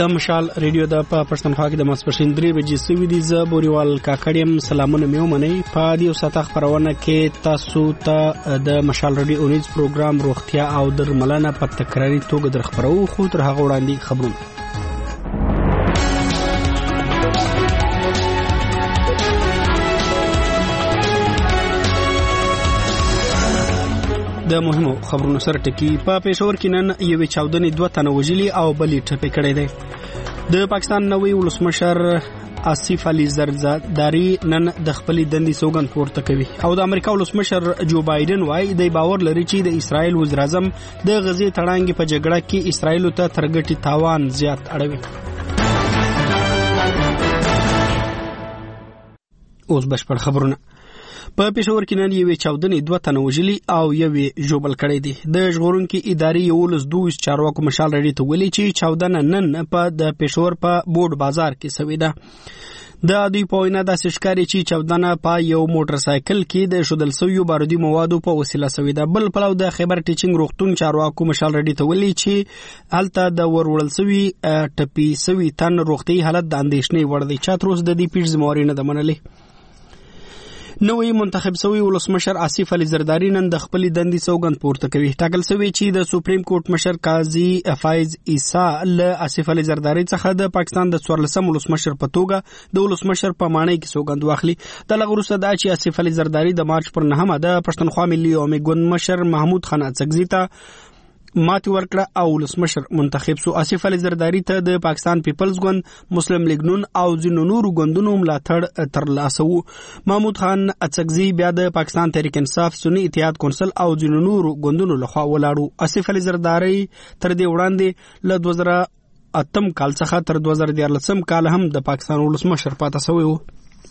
د مشال ریډیو د پښتونخوا کې د ماسپښین 3 بجې سوي دي. ز بوريوال کاکړیم سلامونه مې ومنئ. په دې ساته خبرونه کې تاسو ته د مشال ریډیو اونیز پروګرام روغتیا او درملنه په تکراری توګه درخبرو. خو تر هغه وړاندې خبرونه د مهمو خبرونو سره ټکی. په پېښور کې نن یوې چاودنې 2 تنه وژلي او بلې ټپي کړي دي. د پاکستان نوې ولسمشر آصف علي زرداری نن د خپل دندې سوګند پورته کوي او د امریکا ولسمشر جو بایدن وايي د باور لري چې د اسرایل وزیر اعظم د غزې تړانګې په جګړه کې اسرایل ته ترګټي تاوان زیات اړوي. اوس بشپړ خبرونه. په پېښور کې نن یوې چاودنې 2 تنه وژلي او یوې ژوبل کړي دي. د ژغورونکو ادارې یو لس 2 چارواکو مشال ریډیو ته ویلي چې چاودنه نن په د پېښور په بورډ بازار کې شوې ده. د دوی په وینا د سشکاري چې چاودنه په یو موټر سایکل کې د شودل سویو بارودي موادو په وسیله شوې ده. بل پلو د خیبر ټیچینګ روغتون چارواکو مشال ریډیو ته ویلي چې هلته د ورول سوي ټپي سوي تن روغتي حالت د اندېښنې وړ دی. چاتروس د دې پیښې زمواري نه د منلې. نوې منتخب شوی ولسمشر آصف علي زرداری نن د خپل دندې سوګند پورته کوي. ټاکل شوی چې د سپریم کورټ مشر قاضي فایز عیسی له آصف علي زرداری څخه د پاکستان د 14 ولسمشر په توګه د ولسمشر په معنی کې سوګند واخلي. د لغړو صدا چې آصف علي زرداری د مارچ پر 9 د پښتونخوا ملي عوامي ګوند مشر محمود خان اڅکزي ته ماتي ورکړه او ولسمشر منتخب سو. آصف علي زرداری ته د پاکستان پیپلز ګوند، مسلم لیگ نون او ځینو نورو ګوندونو ملاتړ ترلاسه وو. محمود خان اڅکزي بیا د پاکستان تحریک انصاف، سنی اتحاد کونسل او ځینو نورو ګوندونو لخوا ولاړو. آصف علي زرداری تر دې وړاندې له 2008 کال څخه تر 2014 کال هم د پاکستان ولسمشر پاتې شوی وو.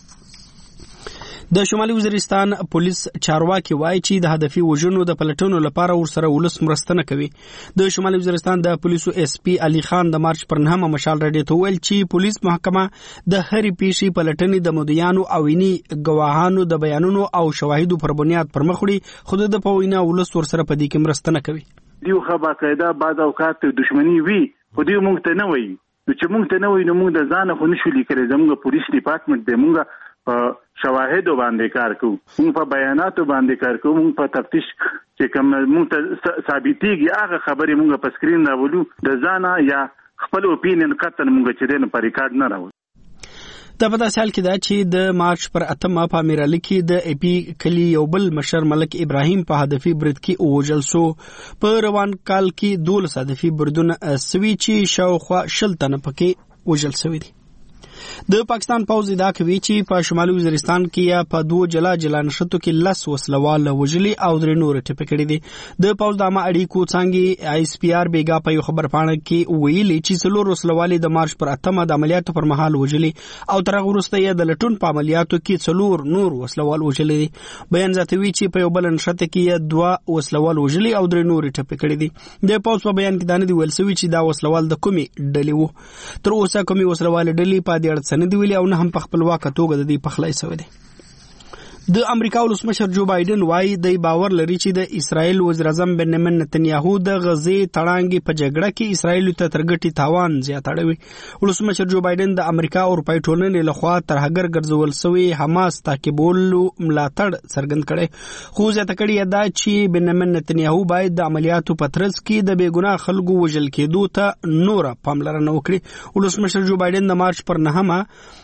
د شمالي وزیرستان پولیس چارواکي وایي چې د هدفي وژنو د پلټنو لپاره ورسره ولس مرسته نه کوي. د شمالي وزیرستان د پولیسو اس پی علي خان د مارچ پر 9 مشال ریډیو ته ویل چې پولیس محکمه د هرې پیښې پلټنې د مدعیانو او عیني ګواهانو د بیانونو او شواهدو پر بنیاد پر مخ وړي، خو د په وینا ولس ورسره په دې کې مرسته نه کوي. دیو خبا قاعده بعد اوقات دښمنی وی خو دیو مونږ ته نه وایي چې مونږ ته نه وایي نو مونږ د ځان خو نشو لیکل. زموږ پولیس ډپارټمنټ دی، مونږ په شواهدو باندې کار کوو، مونږ په بیاناتو باندې کار کوو، مونږ په تفتیش چې کوم مونږ ته ثابتېږي هغه خبرې مونږ په سکرین راولو، د ځانه یا خپل اوپینین قطن مونږ چې دین په ریکارډ نه راوړو. د په داسې حال کې دا چې د مارچ پر 8 په امیرالي کې د ای پی کلی یو بل مشر ملک ابراهیم په هدفي برید کې وژل شو. په روان کال کې 12 هدفي بردونه سوي چې شاوخوا 10 تنه پکې وژل شوي دي. د پاکستان پوز دا کوي چې په شمالي وزیرستان کې یا په 2 جلا نشټو کې 10 وسلوال وژلي او 3 نور ټپي کړي دي. د پوز د عامه اړیکو څنګه آی اس پی آر بیګا په یو خبر پاڼه کې ویلي چې څلور وسلوال د مارچ پر 8 د عملیاتو پر مهال وژلي او تر هغه وروسته یې د لټون په عملیاتو کې څلور نور وسلوال وژلي دي. بیان زیاتوي چې په یو بل نشټ کې 2 وسلوال وژلي او 3 نور ټپي کړي دي. د پوز په بیان کې دا نه دی ویل شوی چې دا وسلوال د کومي ډلې وو. تر اوسه کومي وسلوال ډلې په دې اړه سند ویلي او نه هم په خپل واکه توګه د دې پخلای شوی دی. د امریکا ولسمشر جو بایدن وايي د باور لري چې د اسرایل وزیر اعظم بنیامین نتنیاهو د غزې تړانګې په جګړه کې اسرایل ته ترګټي تاوان زیات اړوي. ولسمشر جو بایدن د امریکا او اروپای ټولنې لخوا تر هغه ګرځول شوی حماس تعقیبولو ملاتړ څرګند کړي، خو زیاته کړي دا چې بنیامین نتنیاهو باید د عملیاتو په ترڅ کې د بېګناه خلکو وژل کېدو ته نور پاملرنه وکړي. ولسمشر جو بایدن د مارچ پر 9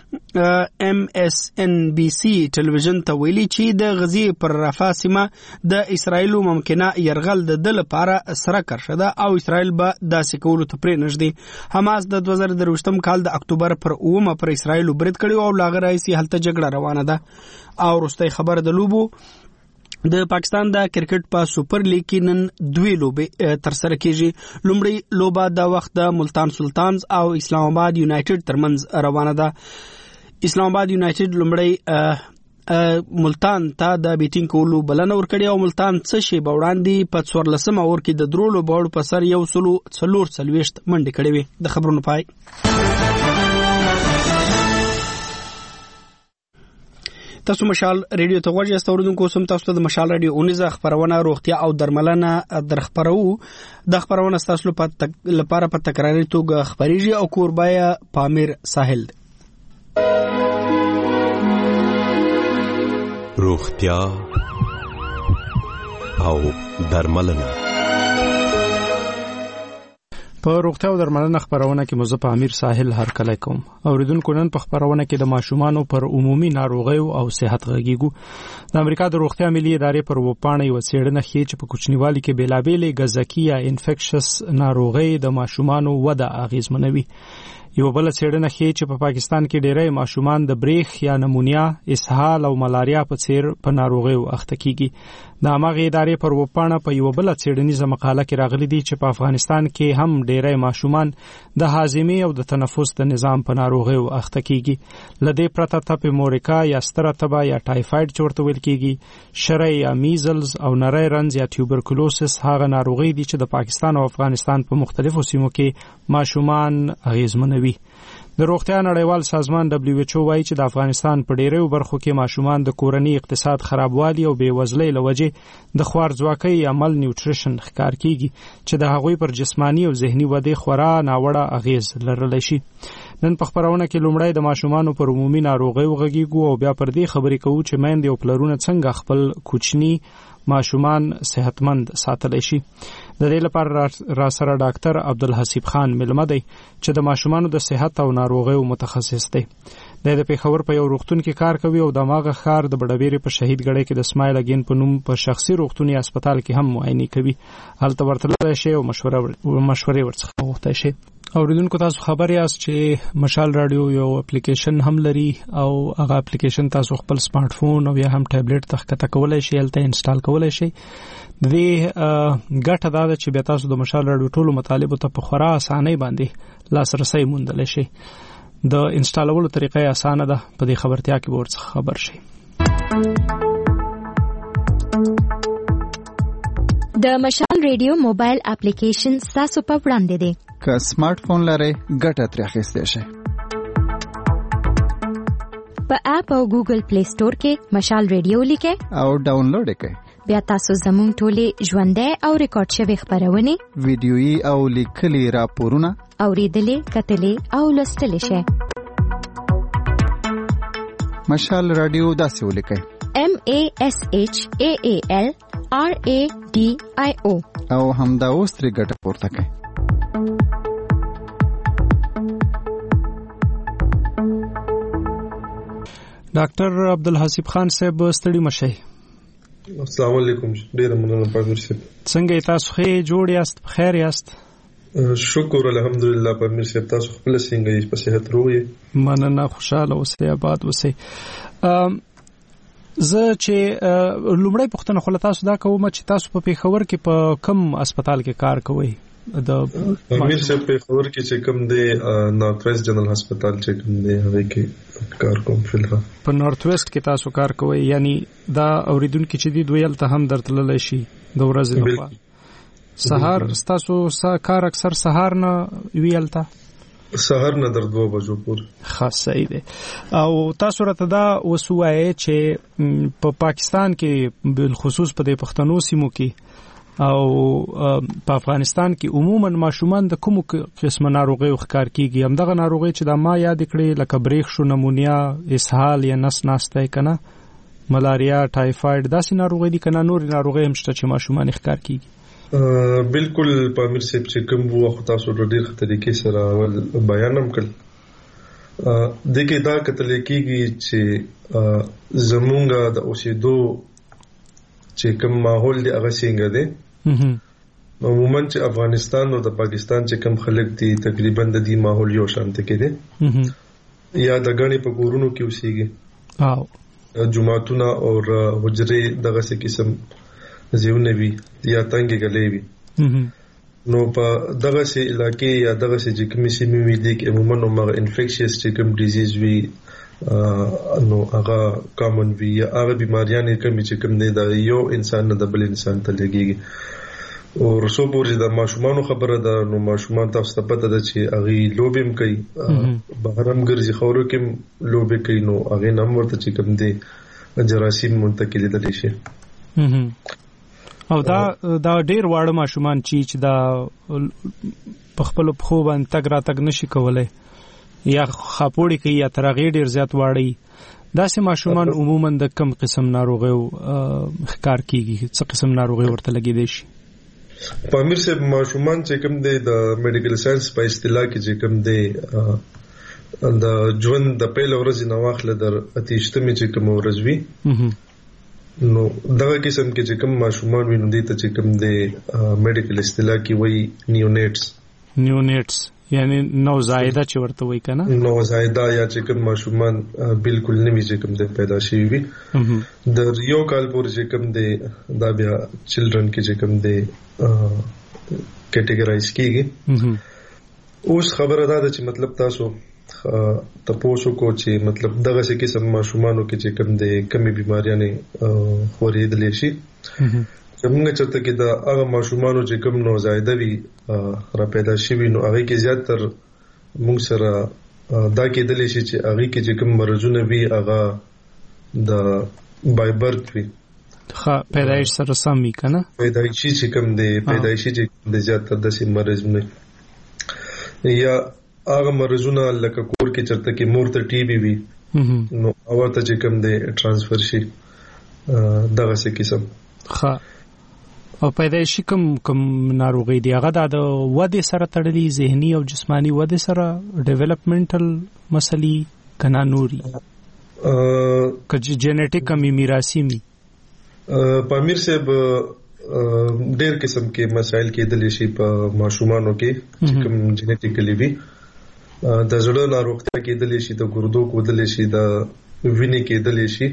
ام اس ان بی سی ټلویزیون ته ویلي چې د غزې پر رفح سیمه د اسرایلو ممکنه يرغل د دل لپاره سره کرشه ده او اسرایل به داسې کولو ته پرې نږدې. حماس د 2023 کال د اکتوبر پر 9 پر اسرایلو برید کړی او لاغه راځي هلته جګړه روانه ده. او وروستۍ خبر د لوبو د پاکستان د کرکټ په سپر لیګ کې نن 2 لوبې تر سره کیږي. لومړی لوبه د وخت د ملتان سلطانز او اسلام آباد یونایټډ ترمنځ روانه ده. اسلام آباد یونایټډ لومړی ملتان ته د بیټینګ کولو بلنه ورکړې او ملتان څه شی به وړاندې په 14 اور کې د درولو بوړ په سر 140 منډې کړې وي. د خبرونو پای. تاسو مشال ریډیو ته غوږ یاست اوریدونکو سم تاسو ته د مشال ریډیو 19 خبرونه روغتیا او درملنه درخبرو د خبرونه تاسو لپاره په تکراري توګه خبريږي او کوربای پامیر ساحل روغتیا او درملنه په روغتیا او درملنه خبرونه کې مزه په امیر ساحل هر کله کوم اوریدونکو نن په خبرونه کې د ماشومانو پر عمومي ناروغیو او صحت غږیږو د امریکا د روغتیا ملي ادارې پر وپاڼه یو څېړنه ښیي چې په کوچنیوالي کې بیلابېلې غذاکي یا انفیکشس ناروغي د ماشومانو وده اغیزمنوي یو بل څېړنه ښیي چې په پاکستان کې ډېری ماشومان د بریخ یا نمونیا اسهال او ملاریا په څیر په ناروغیو اخته کیږي د هغه ادارې پر وپاڼه په یو بل څېړنیزه مقاله کې راغلي دي چې په افغانستان کې هم ډېری ماشومان د هاضمې او د تنفس د نظام په ناروغیو اخته کیږي لدې پرته تپ مورکا یا ستره تبه یا ټایفاید چورته ویل کیږي شری یا میزلز او نری رنز یا ټیوبرکلوسس هغه ناروغي دي چې د پاکستان او افغانستان په مختلفو سیمو کې ماشومان اغیزمنوي د روغتیا نړیوال سازمان WHO وايي چې د افغانستان په ډیرو برخو کې ماشومان د کورنۍ اقتصاد خرابوالي او بیوزلۍ لوجې د خوارځواکۍ عمل نیوټریشن ښکار کیږي چې د هغوی پر جسمانی او ذهني ودې خورا ناوړه اغیز لرلی شي نن په خبرونه کې لومړی د ماشومانو پر عمومي ناروغیو غږیږو او بیا پر دې خبرې کوو چې میندې او پلرونه څنګه خپل کوچني ماشومان صحتمند ساتلی شي د دې لپاره را سره ډاکټر عبدالحسیب خان ملمه دی چې د ماشومانو د صحت او ناروغیو متخصص دی د پیښور په یو روغتون کې کار کوي او د ماغه ښار د بډبېری په شهید ګړی کې د اسماعیل اگین په نوم په شخصي روغتوني هسپتال کې هم معاینه کوي هلته ورتللی شي او مشورې ورڅخه غوښتای شي اوریدونکو تاسو خبر یاست چې مشال رادیو یو اپلیکیشن هم لري او هغه اپلیکیشن تاسو خپل سمارټ فون او یا هم ټابلیټ ته ښکته کولای شئ هلته انسټال کولای شئ د دې ګټه دا ده چې بیا تاسو د مشال رادیو ټولو مطالبو ته په خورا اسانۍ باندې لاسرسی موندلی شئ د انسټالولو طریقه اسانه ده په دې خبرتیا کې به ورڅخه خبر شئ د مشال ریډیو موبایل اپلیکیشن تاسو په وړاندې دی که سمارټ فون لرئ ګټه ترې اخیستی شئ په اپ او ګوګل پلی سٹور کې مشال ریډیو لیکئ او ډاونلوډ یې بیا تاسو زموږ ټولې ژوندۍ او ریکارډ شوی خبرونه ویډیويي او لیکلي راپورونه اوریدلې کتلې او لوستلې شئ مشال رادیو داسې ولیکئ MASHAALRADIO او همدا اوس ترې ګټه پورته کړئ ډاکټر عبدالحسیب خان صاحب ستړي مشئ السلام علیکم ډیر مننه پامیر صاحب څنګه تاسو ښه جوړ یاست بخیر یاست شکر الحمدلله پامیر صاحب تاسو خپل څنګه یې په صحت روغ مننه خوشاله اوسئ آباد اوسئ زه چې لومړی پوښتنه خو له تاسو دا کوم چې تاسو په پیښور کې په کوم هسپتال کې کار کوئ د امیر صاحب پیښور کې چې کوم دی نارث ویسٹ جنرال هسپتال چې کوم دی هغه کې کار کوم فلحال په نارث ویسٹ کې تاسو کار کوئ یعنی دا اوریدونکو چې دی دویل ته هم درتللی شي د ورځې لخوا سهار تاسو کار اکثر سهار نه ویلته سهار نه در 2 بجو پورې خاص صحیح دی او تاسو راته دا وسوایې چې په پاکستان کې بالخصوص په د پښتنو سیمو کې او په افغانستان کې عموما ماشومان د کوم قسم ناروغي ښکار کیږي همدغه ناروغي چې د ما یاد کړې لکه بریخ شو نمونیا اسهال یا نس ناسته کنه ملاریا ټایفاید داسې ناروغي دي کنه نور ناروغي هم شته چې ماشومان ښکار کیږي بالکل پامیر صاحب چې کوم وخت تاسو د ډېر طریقې سره ول بیانم کړ دغه دا کتل کېږي چې زمونږه د اوسېدو چې کوم ماحول دی هغه څنګه دی عموما چې افغانستان او د پاکستان چې کوم خلک دي تقریبا د دې ماحول یو شانته کې دي یا د غني په کورونو کې اوسېږي او جمعتونه او حجرې دغه څه قسم زیونه وی یا تنګي غلې وی نو په دغه سي علاقې یا دغه سي چې کومې سیمې وی دي کې عموما نو مغه انفیکشس چې کوم ډیزیز وی نو هغه کامن وی یا هغه بیماریاں کوم چې کوم دی دا یو انسان نه د بل انسان ته لګيږي او رسو پورې د ماشومان خبره ده نو ماشومان تاسو ته پته ده چې هغه لوبیم کوي بهرم ګرځي خورو کې لوبې کوي نو هغه نام ورته چې کوم دی جراثیم منتقل دي شي. او دا ډیر واړه ماشومان چې دا په خپل خو باندې تګ را تګ نشي کولای یا خاپوړي کوي یا ترغه ډیر زیات واړی، دا سه ماشومان عموما د کم قسم ناروغي ښکار کیږي، څه قسم ناروغي ورته لګي دي شي؟ پامیر سے ماشومان چې کوم دی د میډیکل ساينس په اصطلاح کې چې کوم دی د ژوند د پیل ورځې نو واخله در اتیشتمه چې کوم ورځ وي نو دغه قسم کې چې کوم ماشومان ویني دي ته چې کوم دی میډیکل اصطلاح کې وایي نیونیټس یعنی نوزایده چې ورته وایي کنه، نوزایده یا چې کوم ماشومان بالکل نوی چې کوم دی پیدا شوی وي د یو کال پورې چې کوم دی دا بیا چلډرن کې چې کوم دی کیټګورایز کیږي. اوس خبره ده چې مطلب تاسو تاسو کو چې مطلب دغه څه قسم ماشومانو کې چې کوم دی کمی بیماریاں نه خورېدلې شي، زمونږ چرته کې دا هغه ماشومانو چې کوم نوزایده وي را پیدا شوي نو هغه کې زیاتره موږ سره دا کېدلی شي چې هغه کې چې کوم مرزونه وي هغه د بای برث وي، پیدایش سره سم وي کنه، پیدایشي چې کوم دی پیدایشي چې د زیاتره د سیم مرزونه یا هغه مرزونه لکه کور کې چرته کې مور ته ټي بي وي نو اورته چې کوم دی ترانسفر شي دغه څه قسم. او پیدایشي کوم ناروغي دی هغه د وده سره تړلي، ذهني او جسمانی وده سره، ډیولپمنټل مسلې کنا نوري کجې جینټیک کمی میراثي می؟ پامیر صاحب ډېر قسم کې مسائل کېدلی شي په ماشومانو کې چې کوم جینټیکلی وي، د زړه ناروغتیا کېدلی شي، د ګردو کېدلی شي، د وینې کېدلی شي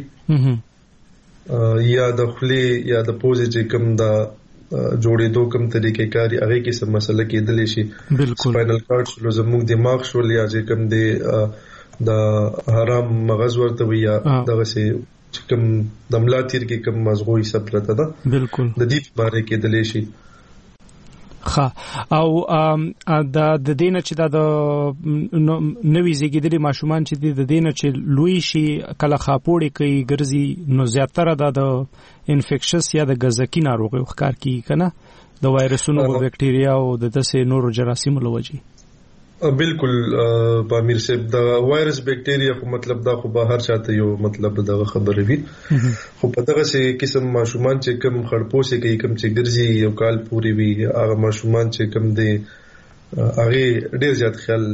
یا د خولې یا د پوزې چې کوم د جوړېدو کوم طریقې کاری هغه کې څه مسله کېدلی شي، سپاینل کارډ شلو زموږ دماغ شول یا چې کوم د حرام مغز ورته وي یا دغه څه کوم د ملا تیر کې کوم مزغوي سپرته ده بالکل د دې باره کې دلی شي. او د دینه چې د نوې زیږیدلي ماشومان چې د دینه چې لوی شي کله خاپوړي کوي ګرځي نو زیاتره د انفیکشس یا د غزکی ناروغي ښکار کیږي کنه، د وایرسونو او بکټیریا او د دسه نورو جراثیمو لوجي. بالکل پامیر صاحب د وایرس بکټیریا خو مطلب دا خو به هر چاته یو مطلب دغه خبره وي، خو په دغه سي قسم ماشومان چې کم خړپوسه کوي کم چې ګرځي یو کال پوري وي هغه ماشومان چې کم دي هغه ډیر زیات خیال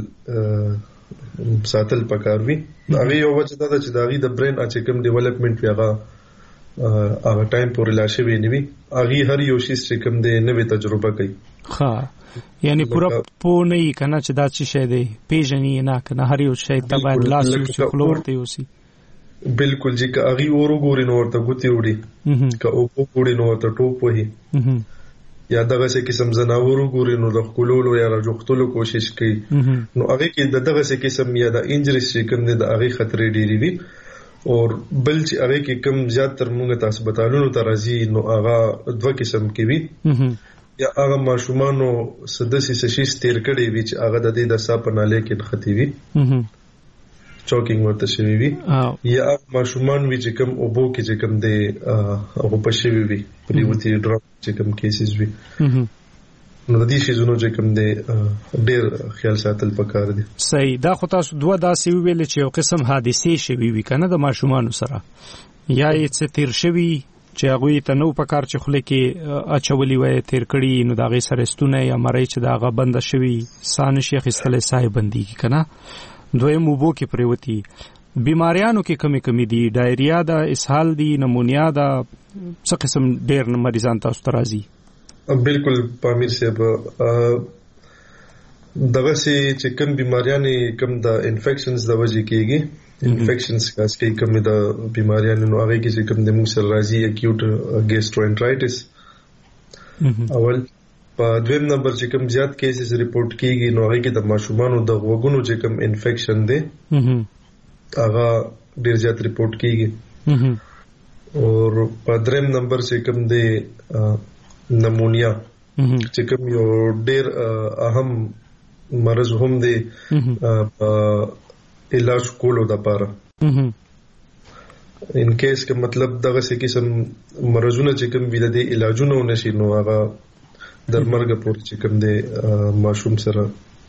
ساتل پکار وي. هغه یو وجه دا چې دغه د برین چې کم ډیولپمنٹ وي هغه ټایم پورې لا شوی نه وي، هغه هر یو شی چې کم دي نوې تجربه کوي. یعنی پورا پو نه کنه چې دا څه شی دی پیژنې نه کنه، هر یو شی ته باید لاس یو خلورته یوسي. بالکل چې هغه ورګوري نو ورته ګوتی وړي که او وګوري نو ورته ټوپ وهي یا دغه څه قسم زناورو ګوري نو د خلولو یا رجوختلو کوشش کوي نو هغه کې دغه څه قسم یا د انجری چې کوم د هغه خطرې ډېری وي او بل چې هغه کې کم زیات تر موږ تاسو بتالونو ترازی نو هغه دوه قسم کې وي، یا هغه ماشومانو سدسي سشي ستیر کړي وي چې هغه د دې د ساپناله کې نختي وي چوکینګ ورته شوی وي، یا ماشومان وي چې کم اوبو کې چې کم د هغه پښوی وي پریوتی ډراپ چې کم کیسز وي نو د دې شیزونو چې کم د ډېر خیال ساتل پکار دي. صحیح. دا خو تاسو دوه داسې ویل چې یو قسم حادثه شوی وي کنه د ماشومانو سره، یا یې څه تیر شوی چې هغه ته نو پکار چې خله کې اچولي وای تیر کړي نو دا غي سره ستونه یا مړی چې دا غ بند شوی سان شیخ استله صاحب بندي کنه. دویم وبو کې پریوتی بیماریانو کې کمی دي، ډایریا دا، اسهال دي، نمونیا دا، څه قسم ډیر مریضان تاسو ته راځي؟ بالکل پامیر صاحب دغه چې کوم بیماریانې کوم د انفیکشنز د وجې کېږي، انفیکشنز کاس کې کوم د بیماریانو نو هغه کې چې کوم د موږ سره راځي اکیوټ ګیسټروانټرایټس اول. په دویم نمبر چې کوم زیات کیسز ریپورت کیږي نو هغه کې د ماشومانو د غوږونو چې کوم انفیکشن دی هغه ډیر زیات ریپورت کیږي، او په دریم نمبر چې کوم دی نمونیا چې کوم یو ډیر اهم مرض هم دی علاج کولو د پاره. ان کیس کې مطلب دغه څه قسم مرزونه چې کوم وي د علاجونو نشي نو هغه در مرګ پورې چې کوم دی ماشوم سره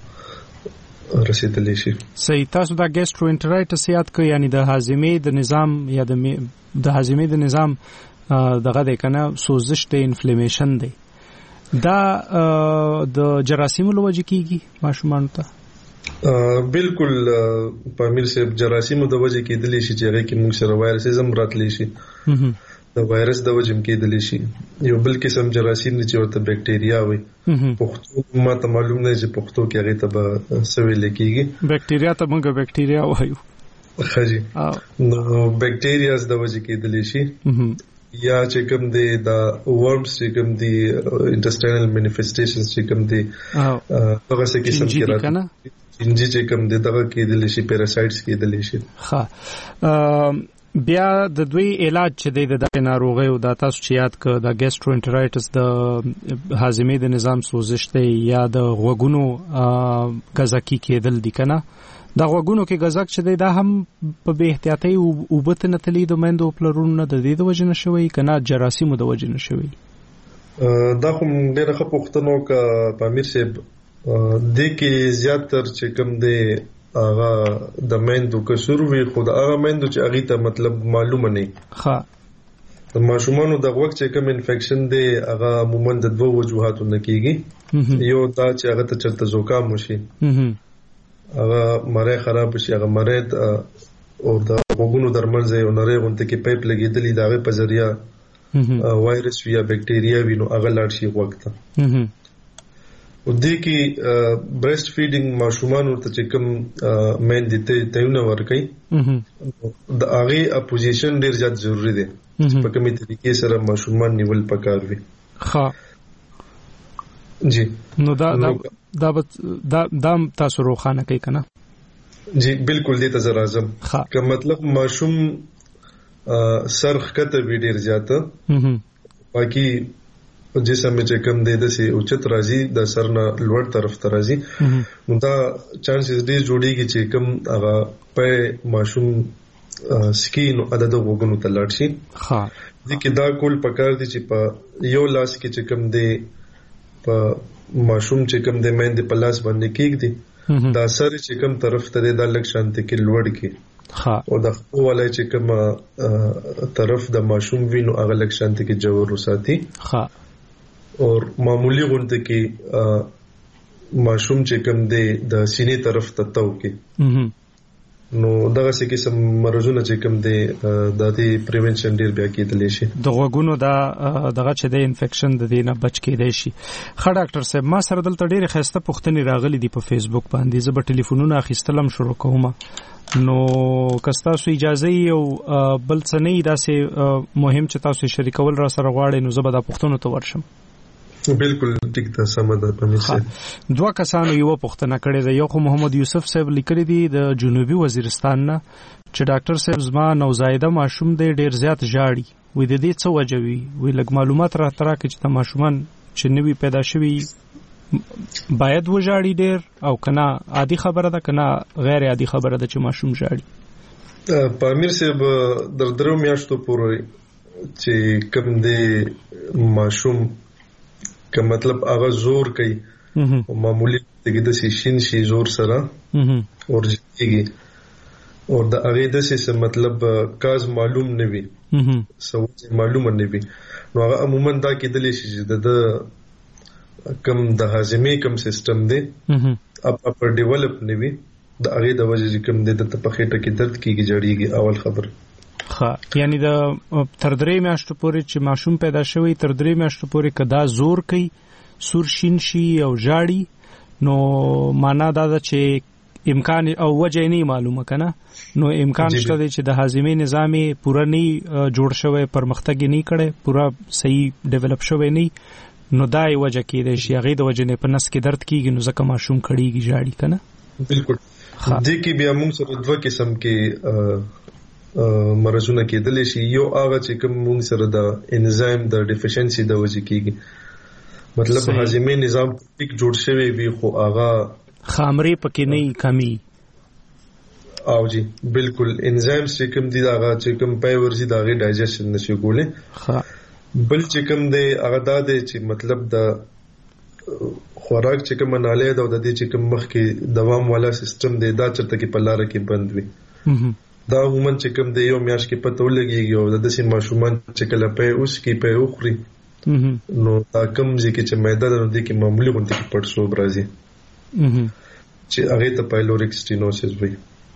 رسیدلی شي. صحیح. تاسو دا ګیسټروانټرایټس یاد کړئ، یعنی د هاضمې د نظام یا د هاضمې د نظام دغه د کنه سوزش د انفلیمیشن دی، دا د جراثیمو له وجې کیږي ماشومان ته؟ بالکل پامیر صاحب، جراثیمو د وجې کېدلی شي چې هغه کې موږ سره وایرسیزم راتلی شي، د وایرس د وجې کېدلی شي. یو بل قسم جراثیم چې ورته بیکټیریا وایي، پښتو ما ته معلوم نه چې پښتو کې هغه ته به څه ویل کېږي. بیکټیریا ته موږ بیکټیریا وایو. خجی نو بیکټیریاز د وجې کېدلی شي، یا چې کوم دی دا ورمز چې کوم دی انټسټاینل مینیفیسټیشنز چې کوم دی هغه څه قسم کې راځي، انجی چې کوم دی دغه کېدلی شي، پیراسایټس کېدلی شي. ها بیا د دوی علاج چې دی د ناروغۍ او د تاسو چې یاد ک د ګیسټروانټرایټس د هاضمې د نظام سوزش دی یا د غوګونو غذاکی کېدل دي کنه، دا غوګونو کې غذاک چې دی دا هم په بے احتیاطۍ او بت نه تللی د مندو پلرونو د دې د وجه نشوي کنه جراثیمو د وجه نشوي. دا کوم ډېر ښه پوښتنه وکړه پامیر صاحب. د کې زیاتره چې کوم دی هغه د مندو کسور وی، خو د هغه مندو چې هغه ته مطلب معلومه نه. ها د ماشومانو د غوږ چې کوم انفیکشن دی هغه عموما د دوه وجوهاتو نه کیږي. یو دا چې هغه ته چرته زوکام وشي، هغه مړی خراب شي، هغه مړی او د غوږونو درمنځ یو نری غونډه کې پایپ لګیدلی دا په ذریعہ وایرس یا بیکټیریا وینو هغه لاړ شي غوږ ته. او دې کې برېسټ فیډینګ ماشومانو ته چې کوم مېندې ته تېونه ورکړي د هغه اپوزیشن ډیر زیات ضروری دی په کومې طریقې سره ماشومان نیول پکار وي. ها جی نو دا تاسو روخانه کوي کنه؟ جی بالکل دې ته زرا اعظم که مطلب ماشوم سرخ کته وی ډیر زیاته باقي جسم چې کم دی د سي اوچت راځي د سر نه لوړ طرف ته راځي، نو دا چانسز ډیر جوړیږي چې کم هغه په ماشوم سکین او عدد وګونو ته لاړ شي. ها دې کې دا کول پکار دي چې په یو لاس کې چې کم دی په ماشوم چې کم دی مېند په لاس باندې کېږي دا سر چې کم طرف ته دا لږ شانته کې لوړ کې. ها او د خو ولای چې کم طرف د ماشوم وینو هغه لږ شانته کې جوړ وساتي. ها اور معمولی غونډه کې ماشوم چې کم دی د سینې طرف ته تاو کې، نو دغه څه قسم مرزونه چې کم دی د دې پریونشن ډیر بیا کېدلی شي. د غوګونو دغه چې د انفیکشن د دې نه بچ کېدای شي. ښه ډاکټر صاحب، ما سره دلته ډېرې ښایسته پوښتنې راغلي دي په فیسبوک باندې، زه به ټلیفونونه اخیستلم شروع کوم، نو که تاسو اجازه یو بل څه نه داسې مهم چې تاسو شریکول را سره غواړئ نو زه به دا پوښتنو ته ورشم. بالکل ټیک ده، سم ده. پمیشه دوه کسانو یو پوښتنه کړې ده، یو خو محمد یوسف صاحب لیکلي دي د جنوبي وزیرستان نه چې ډاکټر صاحب زما نوزایده ماشوم دی ډیر زیات ژاړي، وې د دې څه وجه وي؟ وې لږ معلومات راته راکړي چې د ماشومان چې نوي پیدا شوي باید وژاړي ډیر او کنه عادي خبره ده کنه غیر عادي خبره ده چې ماشوم ژاړي؟ پامیر صاحب در درو میاشتو پورې چې کوم دی ماشوم که مطلب هغه زور کوي او معمولی دغه د شین شي زور سره ورځيږي او د هغه د څه مطلب کاز معلوم نه وي، سوچ معلوم نه وي، نو هغه عموما دا کېدلی شي چې د کم د هاضمې کم سیستم دی اپ ډیولپ نه وي، د هغه د وجې کم د تپخېټه کې درد کیږي جوړیږي. اول خبر ها یعنی د تر درې میاشتو پورې چې ماشوم پیدا شوی تر درې میاشتو پورې کدا زور کوي سور شین شي او ژاړي، نو معنا دا ده چې امکان او وجه نه معلومه کنه، نو امکان شته چې د هاضمې نظام پوره نه جوړ شوی، پرمختګ نه کړي، پوره صحیح ډیولپ شوی نه، نو دای وجه کې د شي هغه د وجه نه په نس کې درد کیږي، نو ځکه ماشوم کړيږي ژاړي کنه. بالکل دې کې بیا موږ سره دوه قسم کې مرزونه کېدلی شي. یو هغه چې کوم موږ سره د انزایم د ډیفیشنسي د وجې کېږي، مطلب هاضمې نظام ټیک جوړ شوی وي خو هغه خامري پکې نه کمی، او جی بالکل انزایمز چې کوم دي هغه چې کوم پای ورزي دا غي ډایجیشن نشي کولای. بل چې کوم دی هغه دا دی چې مطلب د خوراک چې کوم ناله دا د دې چې کوم مخ کې دوام والا سیستم دی دا چرته کې په لار کې بند وي. دا عموما چې کوم دی یو میاش کې پته ولګي او د دې ماشومان چې کله په اوس کې په اوخري نو دا کوم ځکه چې معده د دې کې معمولی غونډه کې پړسو برازي چې هغه ته پایلوریک سټینوسس وایي.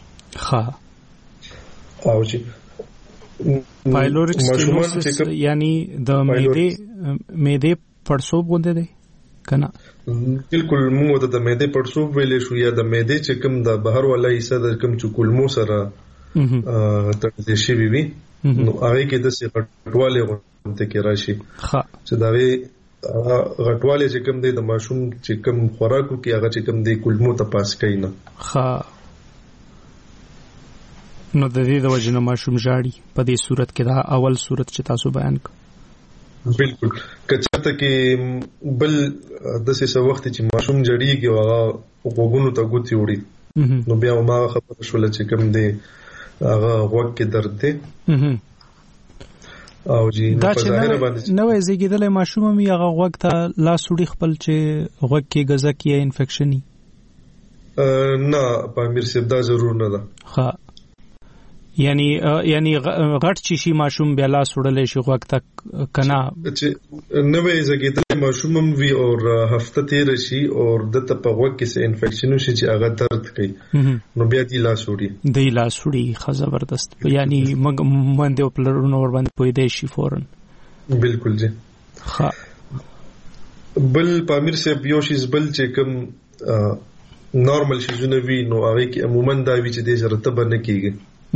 او چې پایلوریک سټینوسس یعنی د معده پړسوب غونډه دی کنه. بالکل موږ ته د معده پړسوب ویلې شو یا د معده چې کوم د بهر ولا حصہ د کوم چې کولمو سره تړل شي وي نو هغه کې د غټواله غونډه کې راشي چې دا وی غټواله چې کوم دی د ماشوم چې کوم خوراکو کې هغه چې کوم دی کولمو ته پاس کوي نه. نو د دې د وجنه ماشوم ژاړي په دې صورت کې دا اول صورت چې تاسو بیان کړ. بالکل کچته کې بل د څه وخت چې ماشوم جړیږي او هغه وګونو ته ګوتی وړي نو بیا ما خبر شول چې کوم دی هغه وګ کې درد دی او جی دا چې نوې زیږیدلې ماشوم مې هغه وګ ته لاس وړي خپل چې وګ کې غزا کې انفیکشني نه په امیر سیب دا ضرور نه ده. یعنی غټ چی شي ماشوم بیا لاس وړلې شي وخت تک کنا چې نوې زګیدل ماشوم وی او هفته تیر شي او د تپغه کې څه انفیکشن شي چې هغه درد کوي نو بیا دی لاس وړي خو زبردست یعنی باندې خپلونو ور باندې پوي دی شي فورن. بالکل جی. بل پامیر سے یو شي بل چې کوم نارمل شي جنوي نو هغه کې عموما دا وی چې د شرط باندې کیږي.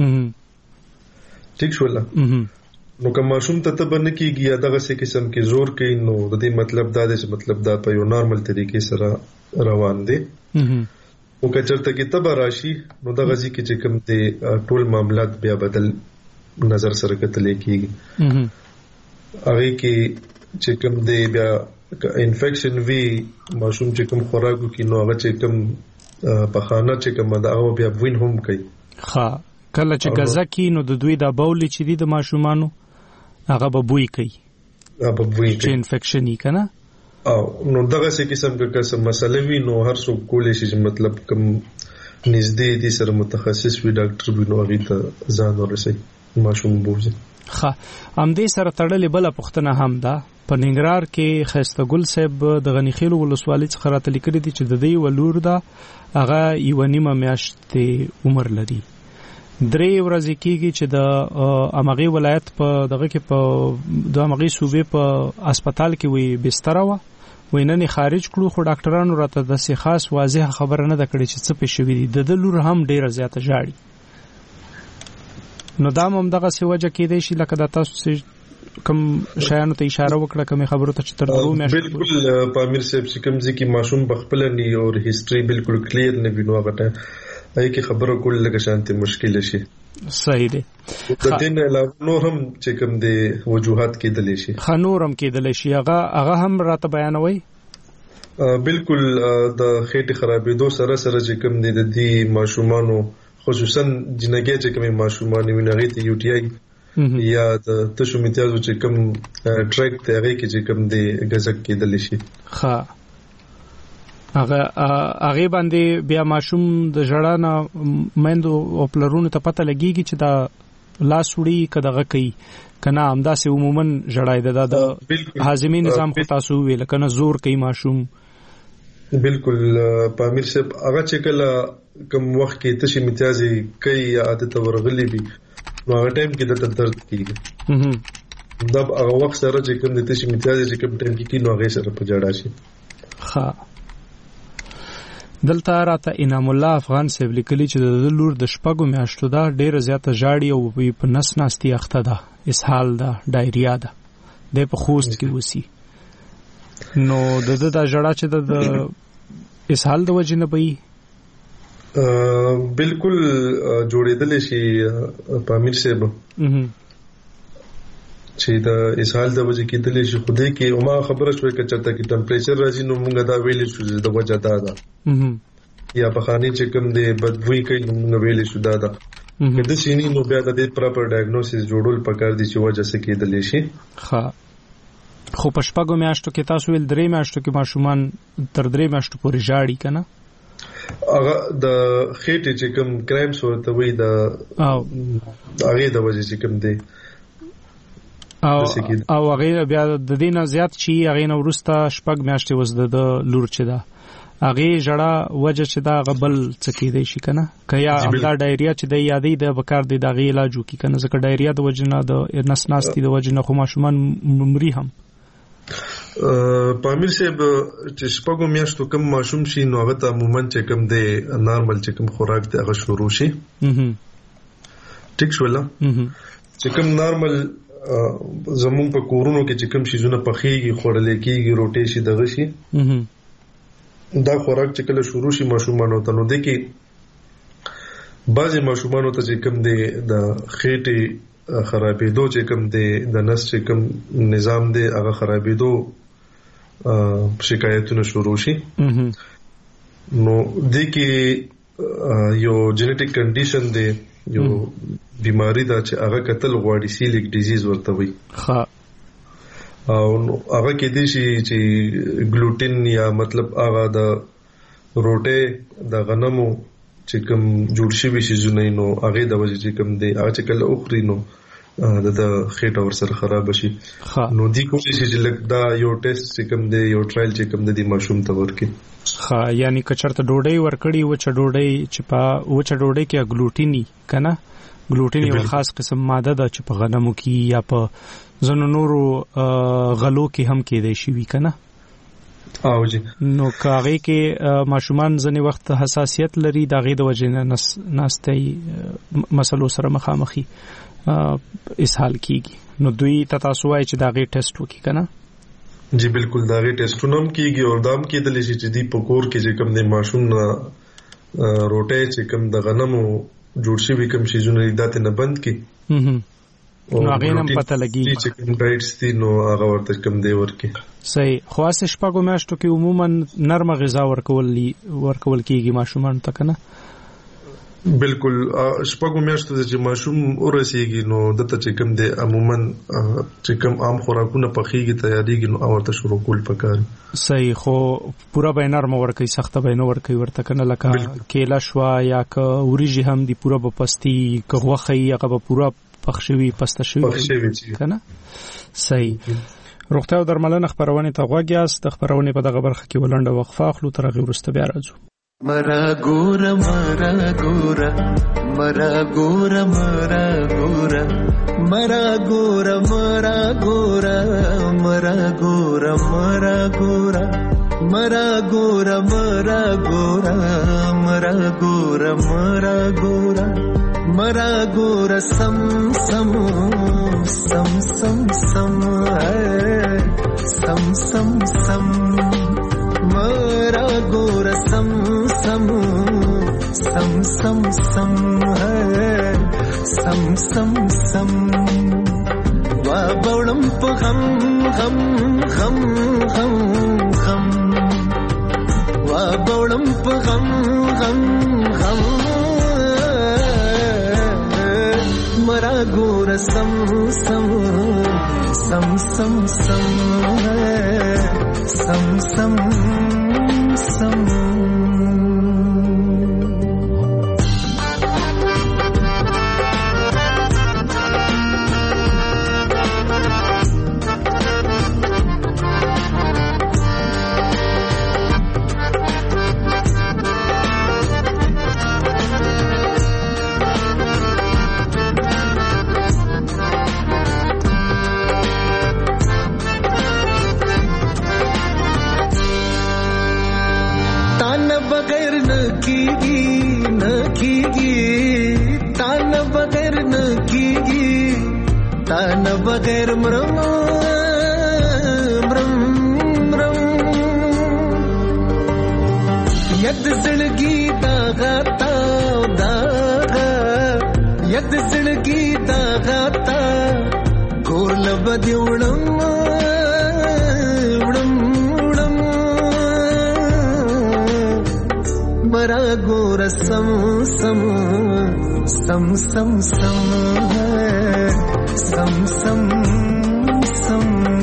ٹھیک شو لا نو کوم ماشوم ته تبن کیږي یا دغه څه قسم کې زور کوي نو د دې مطلب دا دی چې مطلب دا په یو نارمل طریقې سره روان دي او کچرته کې تب راشي نو دغه ځکه چې کوم دي ټول معاملات بیا بدل نظر سره کتل کیږي. هغه کې چې کوم دي بیا انفیکشن وی ماشوم چې کوم خوراکو کې نو هغه چې کوم په خانه چې کوم دا او بیا وین هم کوي. کله چې غزا کی نو د دوی د باولې چې د ماشومانو هغه به بوی کوي چې انفیکشن یې کنه او نو دغه څه قسم مسله وی نو هر څوک کولای شي چې مطلب کوم نږدې دي سره متخصص وي ډاکټر وي نو هغه ته ځان ورسي ماشوم بوزي. هم دې سره تړلې بل پښتنه هم ده په ننګرهار کې خسته ګل صاحب د غنیخیل ولسوالۍ څخه راته لیکلي دي چې د دې ولور ده هغه یو نیمه میاشت عمر لري. 3 ورځې کېږي چې د امغه ولایت په دغه کې په د امغه صوبې په هسپتال کې وي بستر ویننې خارج کړو خو ډاکټرانو راته د سي خاص واضح خبره نه کړې چې څه پېښ شوی دی د لور هم ډیره زیاته ژاړي. نو دا هم دغه څه وجه کې دی چې لکه د تاسو کوم شایانو ته اشاره وکړه کوم خبرو ته چې تر ورو مې بالکل پامیر صاحب چې کوم ځکه ماشوم بخپل نه او هیستوري بالکل کلیر نه وینو غټه اې کې خبرو کول لکه شانتي مشکل شي. صحیح دی. د دین علاوه نور هم چې کوم د وجوهات کې دلی شي خنورم کې دلی شي هغه هم راته بیانوي. بالکل د خېټه خرابېدو سره چې کوم د دې ماشومانو خصوصا جنګي چې کوم ماشومان وینغې ته یو ټي آی یا د تشو امتیازو چې کوم ټریک ته هغه کې چې کوم د غزک کې دلی شي. هغه باندې بیا ماشوم د ژړانه مندو او پلرونو ته پته لګیږي چې دا لاس وړي کداغه کوي کنه همداسې عموما ژړای د هاضمي نظام خو تاسو ویل کنه زور کوي ماشوم. بالکل پامیر صاحب هغه چې کله کوم وخت کې تشي امتیازي کوي یا عادت ورغلي وي نو هغه ټایم کې د درد کیږي دا هغه وخت سره چې کوم د تشي امتیازي چې کوم ټایم کې نو هغه سره په جړا شي. دلته راته انعام الله افغان صاحب لیکلي چې د لور د شپږو میاشتو دا ډیره زیاته ژاړي او په نس ناستي اخته ده اسهال ده ډایریا ده د په خوست کې وسی نو د ژړا چې د اسهال د وجې نه پي بالکل جوړېدل شي پامیر صاحب چې د اسهال د وجې کې دلی شي خوده کې او ما خبره شوې چې چرته کې ټمپریچر راځي نو موږ دا ویلې شو د وجه دا ده یا پخانی چې کوم دی بدبوئی کوي نو ویلې شو دا کله سینې نو بیا د پراپر ډایګنوسس جوړول پکار دي چې وجه څه کېدلی شي. خو په شپږو میاشتو کې تاسو ویل 3 میاشتو کې ماشومان تر 3 میاشتو پورې ژاړي کنه هغه د خېټې چې کوم کرایمز ورته وي د هغه د وجه چې کوم دی او هغه بیا د دې نه زیات شي هغه نو ورسته شپږ میاشتې وزده د لور چې دا هغه جړه وجه چې دا غبل څه کېدی شي کنه کیا دا ډایریا چې د یادې د بکار دی د علاج وکي کنه ځکه ډایریا د وجه نه د نس ناستي د وجه نه خو ماشومان مري هم پامیر صاحب چې شپږو میاشتو کم ماشوم شي نو هغه ته عموما چې کوم دی نارمل چې کوم خوراک دی هغه شروع شي ټیک شولا چې کوم نارمل زمون په کورونو کې چې کوم شیزونه پخېږي خوړل کېږي روټي شي دغه شي دا خوراک چې کله شروع شي ماشومانو ته نو د کې بعضي ماشومانو ته چې کوم دی د خېټې خرابېدو چې کوم دی د نس چې کوم نظام دی هغه خرابېدو شکایتونه شروع شي نو د کې یو جینټیک کنډیشن دی یو بیماری دا چې هغه قتل غواړي سیلیک ډیزیز ورته وي او هغه کې دي چې ګلوټین یا مطلب هغه د روټه د غنمو چې کوم جوړ شوی شي زونه نو هغه د وجې چې کوم دی هغه چې کله اخري نو د خېټه ور سره خراب شي نو دی کوشش چې لکه دا یو ټیسټ چې کوم دی یو ټرایل چې کوم دی ماشوم ته ورکي یعنی کچرته ډوډۍ ورکړي و چې ډوډۍ چې په و چې ډوډۍ کې ګلوټینی کنه ګلوټین یو خاص قسم ماده ده چې په غنمو کې یا په زنو نورو غلو کې هم کېدای شي وی کنه او جی نو کاغه کې ماشومان ځنی وخت حساسیت لري دا غي د وجه ناستي مسلو سره مخامخي اسهال کیږي نو دوی تاسو وایي چې دا غي ټیسټ وکي کنه جی بالکل دا غي ټیسټونه هم کیږي او دام کې د لشي چې دی پکور کې چې کوم د ماشوم روټه چې کوم د غنمو جوړ شي کوم شي زونه داته نه بند کی نو هغه نم پته لګي چې کوم ډایټس دي نو هغه ورته کوم دی ورکی صحیح خاصه شپږو میاشتو کې عموما نرمه غذا ورکول کیږي ماشومان ته کنه بالکل شپږو میاشتو چې ماشوم ورسیږي نو دته چې کوم دی عموما چې کوم عام خوراکونه پخېږي تیاریږي نو اورته شروع کول پکار صحیح خو پورا به نرمه ورکي سخته به نه ورکي ورته کنه لکه کېلا شوا یا ک اوریجی هم دی پورا په پستی کغوخی یا په پورا پخشوي پستشوي کنه صحیح روغتیا او درملنه خبرونه ته غوږیاست د خبرونه په دغه برخه کې ولنډه وقفه اخلو تر هغه وروسته بیا راځو مرا ګور مرا ګور مرا ګور مرا ګور مرا ګور مرا ګور مرا ګور مرا ګور مرا ګور مرا ګور مرا ګور مرا ګور مرا ګور سم سم سم سم سم سم سم سم مرا ګور سم سم سم سم سم سم سم سم وا بولم په غم غم غم غم غم وا بولم په غم غم غم مرا ګور سم سم سم سم سم سم سم سم बगैर मरम मरम मरम यद जिंदगी दागा दागा यद जिंदगी दागा ता गोल बदी उड़म उड़म उड़म मरा गोर सम सम सम सम सम सम सम सम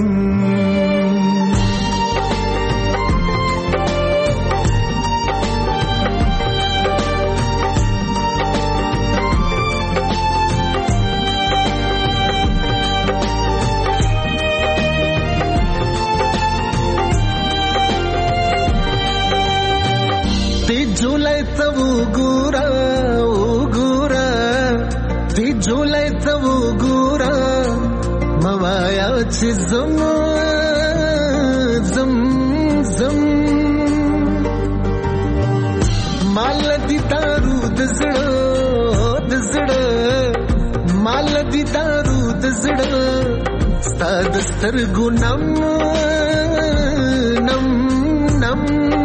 झुलायचं उगुरा उगुरा ती झुलायचं उगुरा मवायाची जम जम जम माल दी दारू दजड दजड माल दी दारू दजड स्ताद स्तरगु नम नम नम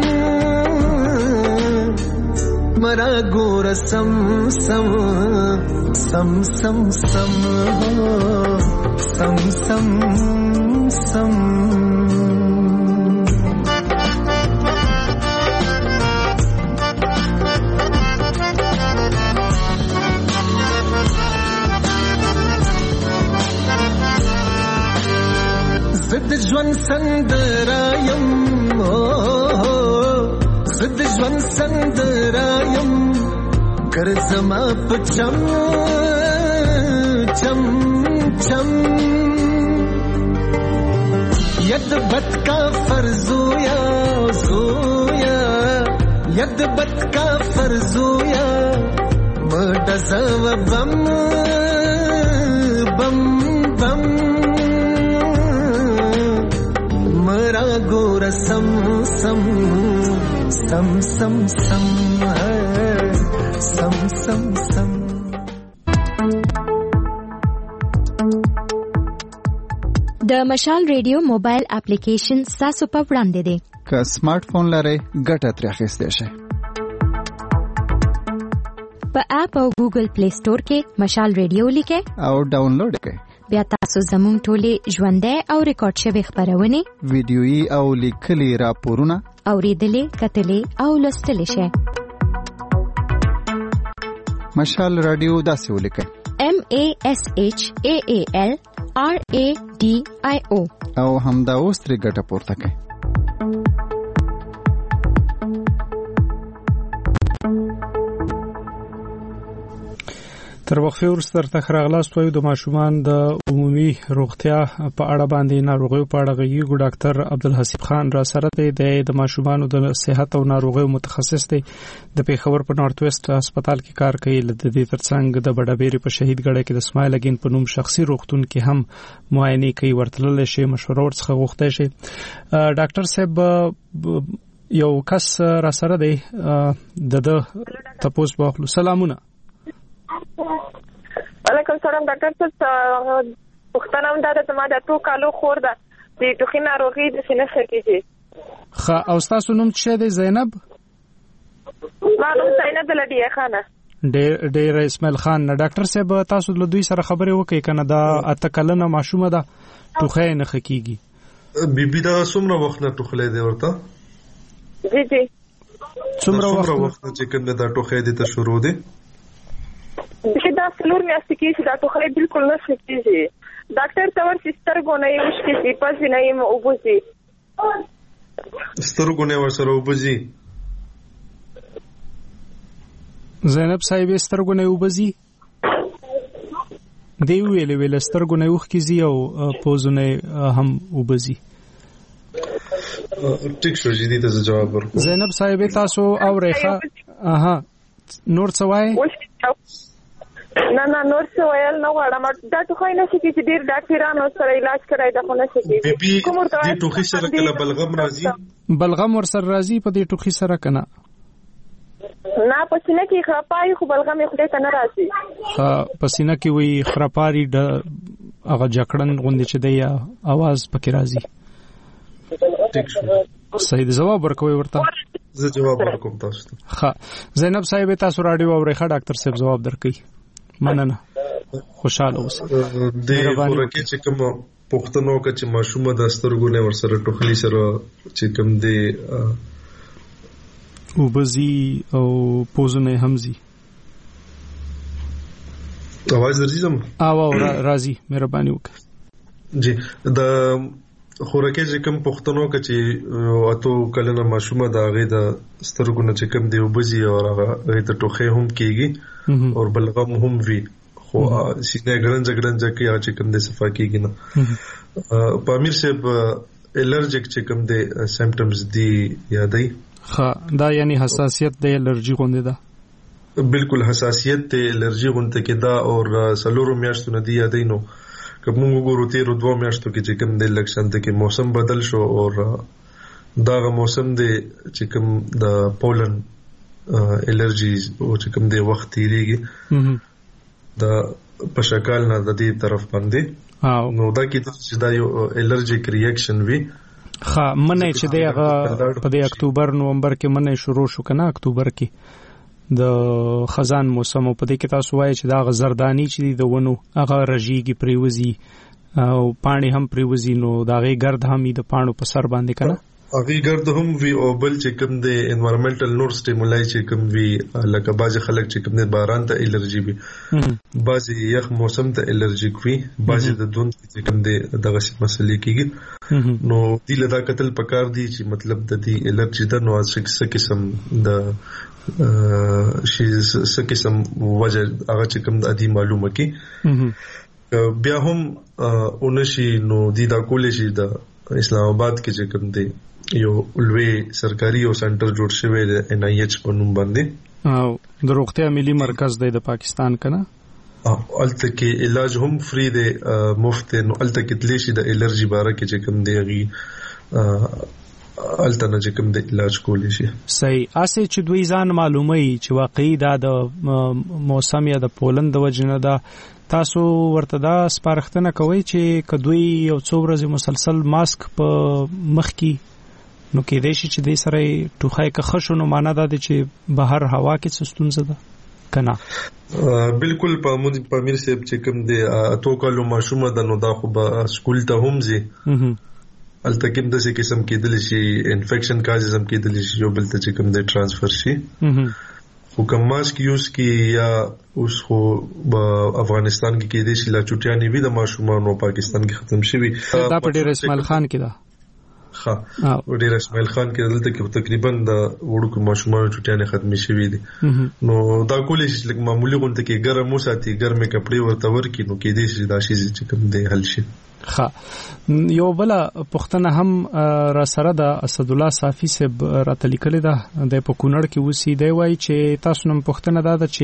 मरा गोर सम सम सम सम सम सम सम सम जिद ज्वन संदरायम जिद ज्वन संदरायम कर जमा चम चम चम यद बत का फर्जोया जोया यद बत का फर्जोया मडसव बम बम बम मरा गोर सम सम सम सम सम सम सम सम د مشال ریډیو موبایل اپلیکیشن تاسو په وړاندې دی. که سمارټ فون لرئ ګټه ترې اخیستی شئ. په اپ او ګوګل پلی سٹور کې مشال ریډیو لیکئ او ډاونلوډ کړئ. بیا تاسو زموږ ټولې ژوندۍ او ریکارډ شوې خبرونه ویډیويي او لیکلي راپورونه اوریدلې کتلې او لوستلې شئ. مشال رادیو داسې ولیکئ MASHAALRADIO او همدا اوس ترې ګټه پورته کړئ. تر وقفه وروسته درته راغلاست وایو د ماشومان د عمومي روغتیا په اړه باندې ناروغیو په اړه غږیږو. ډاکټر عبدالحسیب خان را سره دی د ماشومانو د صحت او ناروغیو متخصص دی. د پیښور په نارت ویسټ هسپتال کې کار کوي. د دې ترڅنګ د بډابېری په شهید ګړی کې د اسماعیل اګین په نوم شخصي روغتون کې هم معاینه کوي. ورتلل شي مشوره ورڅخه غوښتای شي. ډاکټر صاحب یو کس را سره دی د تاسو په سلامونه. وعلیکم السلام ډاکټر صاحب. پښتنه هم دا ته ما د 2 کالو خور ده د ټوخي ناروغي د سینې کېږي. ښه او تاسو نوم څه دی؟ زینب. ما نوم زینب لډیه خانه. ډېر اسماعیل خان. ډاکټر صاحب تاسو له دوی سره خبرې وکړئ کنه دا اته کلنه ماشومه ده ټوخی نه خکېږي. بیبي دا څومره وخت نه ټوخلې دی ورته؟ جی جی څومره وخت چې کومه دا ټوخی دې ته شروع دی؟ دا څلور میاشتې کېږي دا ټوخی بالکل نه کېږي. ډاکټر ته ورسې سترګو نه یې وشکېږي پسې نه یې اوبوځي. سترګو نه ورسره اوبوځي؟ زینب صاحب سترګو نه اوبوځي دی ویل سترګو نه وښکېږي او پوزونه هم اوبوځي. ټیک شو جدي ته جواب ورکړم. زینب صاحب تاسو او ریخه نور څه وایي؟ نه نور څه ویل نه غواړم. دا ټوخی نه شي چې ډېر ډاکټرانو سره علاج کړی دا خو نه شي. بیبي دې ټوخي سره کله بلغم راځي؟ بلغم ورسره راځي په دې ټوخي سره کنه؟ نه پسینه کې خرپاري خو بلغم یې خدای ته نه راځي. پسینه کې وی خرپاري د هغه جکړن غوندې چې دی आवाज پکې راځي. ټیک شو. صحیح جواب ورکوي ورته. زه جواب ورکوم تاسو ته. ښه زینب صاحب تاسو رادیو اورئ. ډاکټر صاحب جواب درکړي. مننه. خوشاله اوسئ. د ورکه چې کوم پښتنو کې چې ماشومه د سترګو نه ورسره ټوخلی سره چې کوم دی وبزي او پوزونه همزي आवाज درځم راځي مهرباني وکړئ جی د خوراکي چې کوم پښتنو کې چې اته کلنه ماشومه د هغه د سترګو نه چې کوم دی وبزي او هغه ته ټوخه هم کیږي او بلغم هم وی خو سینه ګرنځ کې چې کوم دی صفا کیږي نه پامیر صاحب الرجیک چې کوم دی سمپټمز دی یادای ها دا یعنی حساسیت د الرجی غونډه ده بالکل حساسیت د الرجی غونډه کې دا او سلورو میاشتو نه دی یادای نو کوم وګورو 13 میاشتو کې چې کوم د لکشن ته کې موسم بدل شو او دا موسم د چې کوم د پولن الرجیز او چې کوم د وخت تیریږي دا په شکل نه د دې طرف باندې نو دا کې چې دا یو الرجیک ریاکشن وی ها منه چې دغه په د اکتوبر نومبر کې منه شروع شو کنه اکتوبر کې د خزان موسم په دې کې تاسو وایي چې دا غزردانی چې د ونو هغه رژیږي پریوزي او پانی هم پریوزي نو دا غي ګرد هم د پانو په سر باندې کنه هغه ګرد هم وی او بل چې کوم د انوایرنمنټل نور سټیمولای چې کوم وی لکه باز خلک چې کوم د باران ته الرجی وي باز یخ موسم ته الرجیک وي باز د دون چې کوم د دغه مسلې کیږي نو دې لدا قتل پکار دي چې مطلب د دې الرجی د نو څه قسم د شي څه قسم وجه هغه چې کوم د ادي معلومه کی بیا هم اونشي نو دې دا کولې شي د اسلام آباد کې چې کوم دی یو لوی سرکاري او سنټر جوړ شوی دی NIH په نوم باندې او د روغتیا ملي مرکز دی د پاکستان کنه الته کې علاج هم فری دی مفت نو الته کې تللی شي د الرجی باره کې چې کوم دی غي الته نه چې کوم د علاج کولی شي صحیح اسه چې دوی ځان معلومي چې واقعي دا د موسم یا د پولند د وجنه دا تاسو ورته دا سپارښتنه کوي چې کدوې یو څو ورځې مسلسل ماسک په مخ کې نو کې دې شي چې دې سره ټوخای که خشونو معنا ده چې بهر هوا کې څه ستونزه ده کنه بالکل په میر صاحب چې کوم دی اتو کالو ماشومه د نو دا خو به سکول ته هم زی التکیم د څه قسم کېدل شي انفیکشن کازز هم کېدل شي یو بل ته چې کوم دی ترانسفر شي حکم ماسک یوز کی یا اوس خو افغانستان کې کېدې شي لا چټیانې وي د ماشومانو پاکستان کې ختم شوی دا په ډېر اسماعیل خان کې ده ها ډېر اسماعیل خان کې دلته کې تقریبا د وړوکو ماشومانو چټیانې ختمې شوې دي نو دا کولې شي لکه معمولی غونډه کې ګرم وساتي ګرمه کپڑے ورته ورکې نو کېدې شي دا شي چې کوم دی حل شي ها یو بل پښتنه هم را سره د اسد الله صافي صاحب راته لیکل ده د پکونړ کې وسی دی وای چې تاسو نن پښتنه ده چې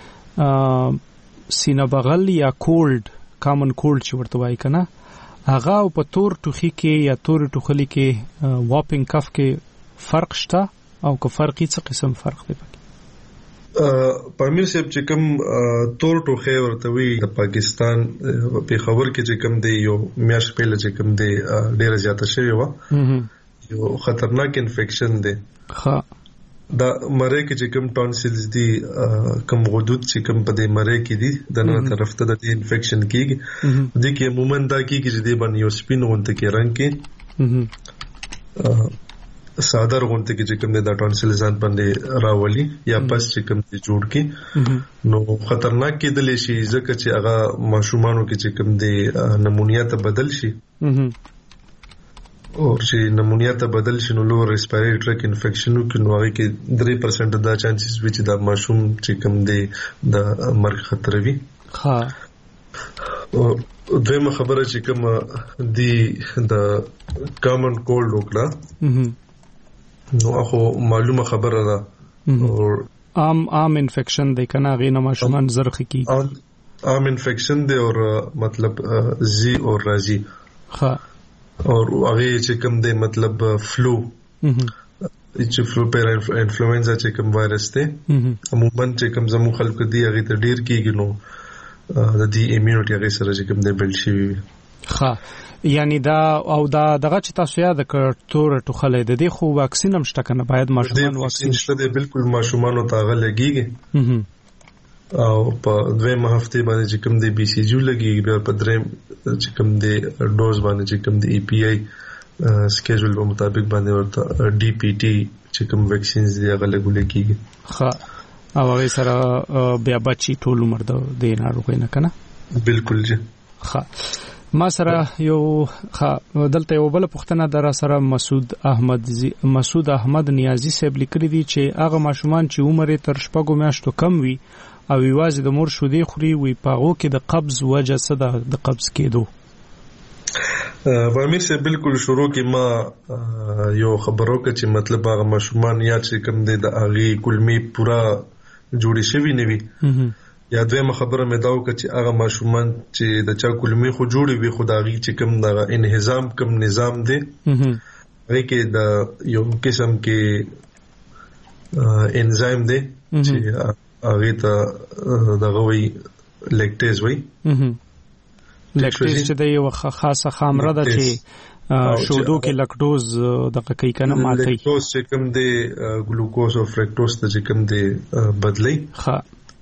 سینه بغل یا کولډ کامن کولډ چې ورته وای کنه هغه په تور ټوخي کې یا تور ټوخلي کې واپینګ کف کې فرق شته او که فرقي څه قسم فرق دی پامیر صاحب چې کوم تور ټوخه ورته وی د پاکستان په خبر کې چې کوم دی یو میاش پهل چې کوم دی ډیره زیاته شوی و یو خطرناک انفیکشن دی ها دا مره کې چې کوم ټانسلز دي کوم غدود چې کوم په دې مره کې دي د نن طرف ته د انفیکشن کېږي د کې عموما دا کېږي چې د باندې یو سپین غونډه کې رنگ کې صادر غونډه کې چې کوم د ټانسلزان باندې راولي یا پس چې کوم ته جوړ کې نو خطرناک کېدل شي ځکه چې هغه ماشومانو کې چې کوم د نمونیا ته بدل شي او چې نمونیا ته بدل شي نو لو ریسپیریټری ټریک انفیکشنو کې نو هغه کې 3% دا چانسز وي چې دا ماشوم چې کوم دی د مرګ خطر وي ها دویمه خبره چې کوم دی د کامن کولډ وکړه نو اخو معلومه خبره ده عام انفیکشن دی کنه غینه ماشومان زرخ کی عام انفیکشن دی او مطلب زی او رازی ها اور هغه چې کوم دی مطلب فلو چې فلو پر انفلوئنزا چې کوم وایرس دی عموما چې کوم زمو خلک دی هغه ته ډیر کیږي نو د دې ایمونټي هغه سره چې کوم دی بلډ شي ها یعنی دا او دا دغه چې تاسو یاد کړ تور ټوخلې د دې خو واکسین هم شته کنه باید ماشومان واکسین شته دی بالکل ماشومان ته هغه لګیږي او په دویمه هفته باندې چې کوم دی BCG لګیږي بیا په دریم چې کوم دی ډوز باندې چې کوم دی EPI سکیجول په مطابق باندې ورته ډي پی ټي چې کوم ویکسینز دی هغه لګول کیږي. ها او هغه سره بیا بچي ټول عمر د ناروغۍ نه کنه. بالکل جی. ها ما سره یو دلته یو بل پښتنه در سره مسعود احمد نیازی صاحب لیکلي دي چې هغه ماشومان چې عمر تر 6 میاشتو کم وي او یوازې د مور شودې خوري وي پاغو کې د قبض وجه څه ده د قبض کېدو. امیر سے بالکل شروع کې ما یو خبرو کې چې مطلب هغه ماشومان یا چې کوم دي د اغي کلمې پورا جوړې شوی نه وي یا دویمه خبره مې دا وکړه چې هغه ماشومان چې د چا کلمې خو جوړې وي خدایي چې کوم د انهضام کوم نظام دی هغه کې د یو قسم کې انزایم دی چې هغه ته دغه وی لیکټیز وی لیکټیز چې د یو خاصه خامره ده چې شودو کې لکټوز د کوي کنه ماتي لیکټوز چې کوم دی ګلوکوز او فرکټوز ته چې کوم دی بدلی ها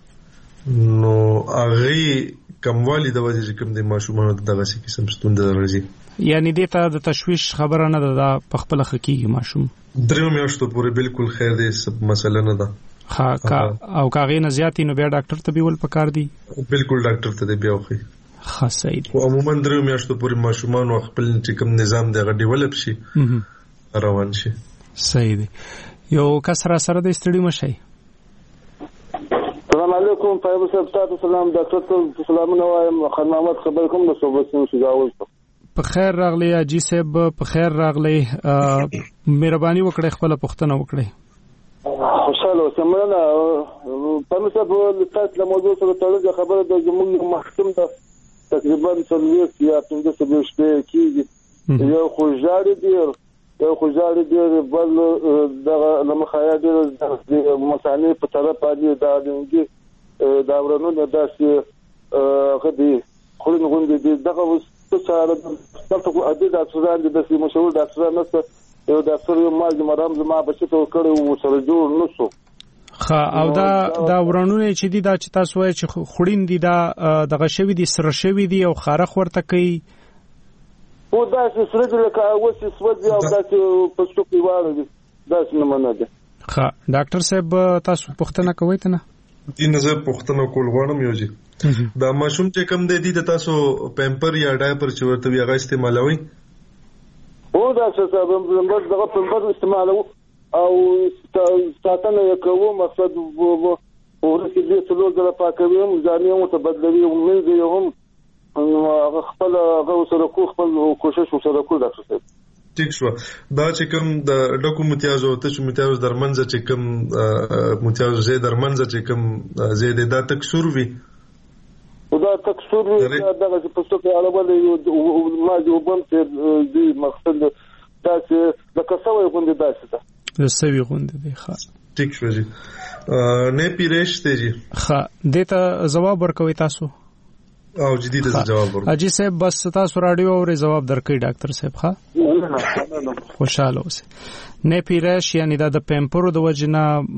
نو هغه کموالی د وجه چې کوم د ماشومانو دغه څه قسم ستوند راځي. یعنی دته د تشویش خبره نه ده په خپل حقيقي ماشوم 3 میاشتو پورې بالکل خیر دی سب مسله نه ده. ها او کاغې نه زیاتی نو بیا ډاکټر ته بیول پکار دی. بالکل ډاکټر ته دی بیا وخی خاصه دی. او عموما 3 میاشتو پورې ماشومان خپل چې کوم نظام دی غ ډیولپ شي روان شي. صحیح دی. یو کسره سره د استړي مشي. السلام علیکم فایب صاحب تاسو سلام ډاکټر ته سلامونه وایم خدمات خبر کوم د صوبې شجاعت په خیر راغلی اجي صاحب په خیر راغلی مهرباني وکړئ خپل پوښتنه وکړئ. خوشاله اوسم نه په مثبت لټات له موضوع سره تړلې خبره د زموږ محکم ته تقریبا 30 یا 15 شپې کېږي یو خوشاله دی بل دغه لمخایا دی مسانې په طرف باندې دا دغه دا ورونو داسې غدي خلک غونډې دي دغه څه سره تاسو اده د افسران د مشهور د افسران نسته یو د افسر یو ماج مرام زما بچی ته کړو سره جوړ نشو. خا او دا ورونو چې دي دا چې تاسو وایي چې خړین دي دا دغه شوی دي سره شوی دي او خارخ ورته کوي او دا چې سره د لکه اوسې سوځي او دا چې پښتو کې واره دي دا څه نه ده. خا ډاکټر صاحب تاسو پوښتنه کوئ ته نه دي نظر پوښتنه کول غواړم یو جی دا ماشوم چې کم دی د تاسو پمپر یا ډایپر چې ورته وی هغه استعمالوي او دا څه سبب دغه پمپر استعمالو او ساتنه کوو مقصد ورته دې څلور ځله پاکوي ځانې مو ته بدلوي او منځ یې هم خپل سره خپل کوشش وسره کو ډاکټر صاحب. ٹھیک شو دا چې کوم د ډکو متیازو ته چې متیاز درمنځ چې کوم متیاز زې درمنځ چې کوم زې د تکسور وی او دا تکسور وی دغه په څه په اړه باندې ما جوابم ته دې مقصد دا چې د کسوي غونډه داسه ده د سوي غونډه دی. ښه ٹھیک شو جی نه پیریش ته جی ښه دته جواب ورکوي تاسو او جديد جواب ورکړه اجي صاحب بس تاسو رادیو او جواب درکې ډاکټر صاحب. ښه خوشاله اوسئ. نه پیریش یعنی دا د پمپرو د وجنه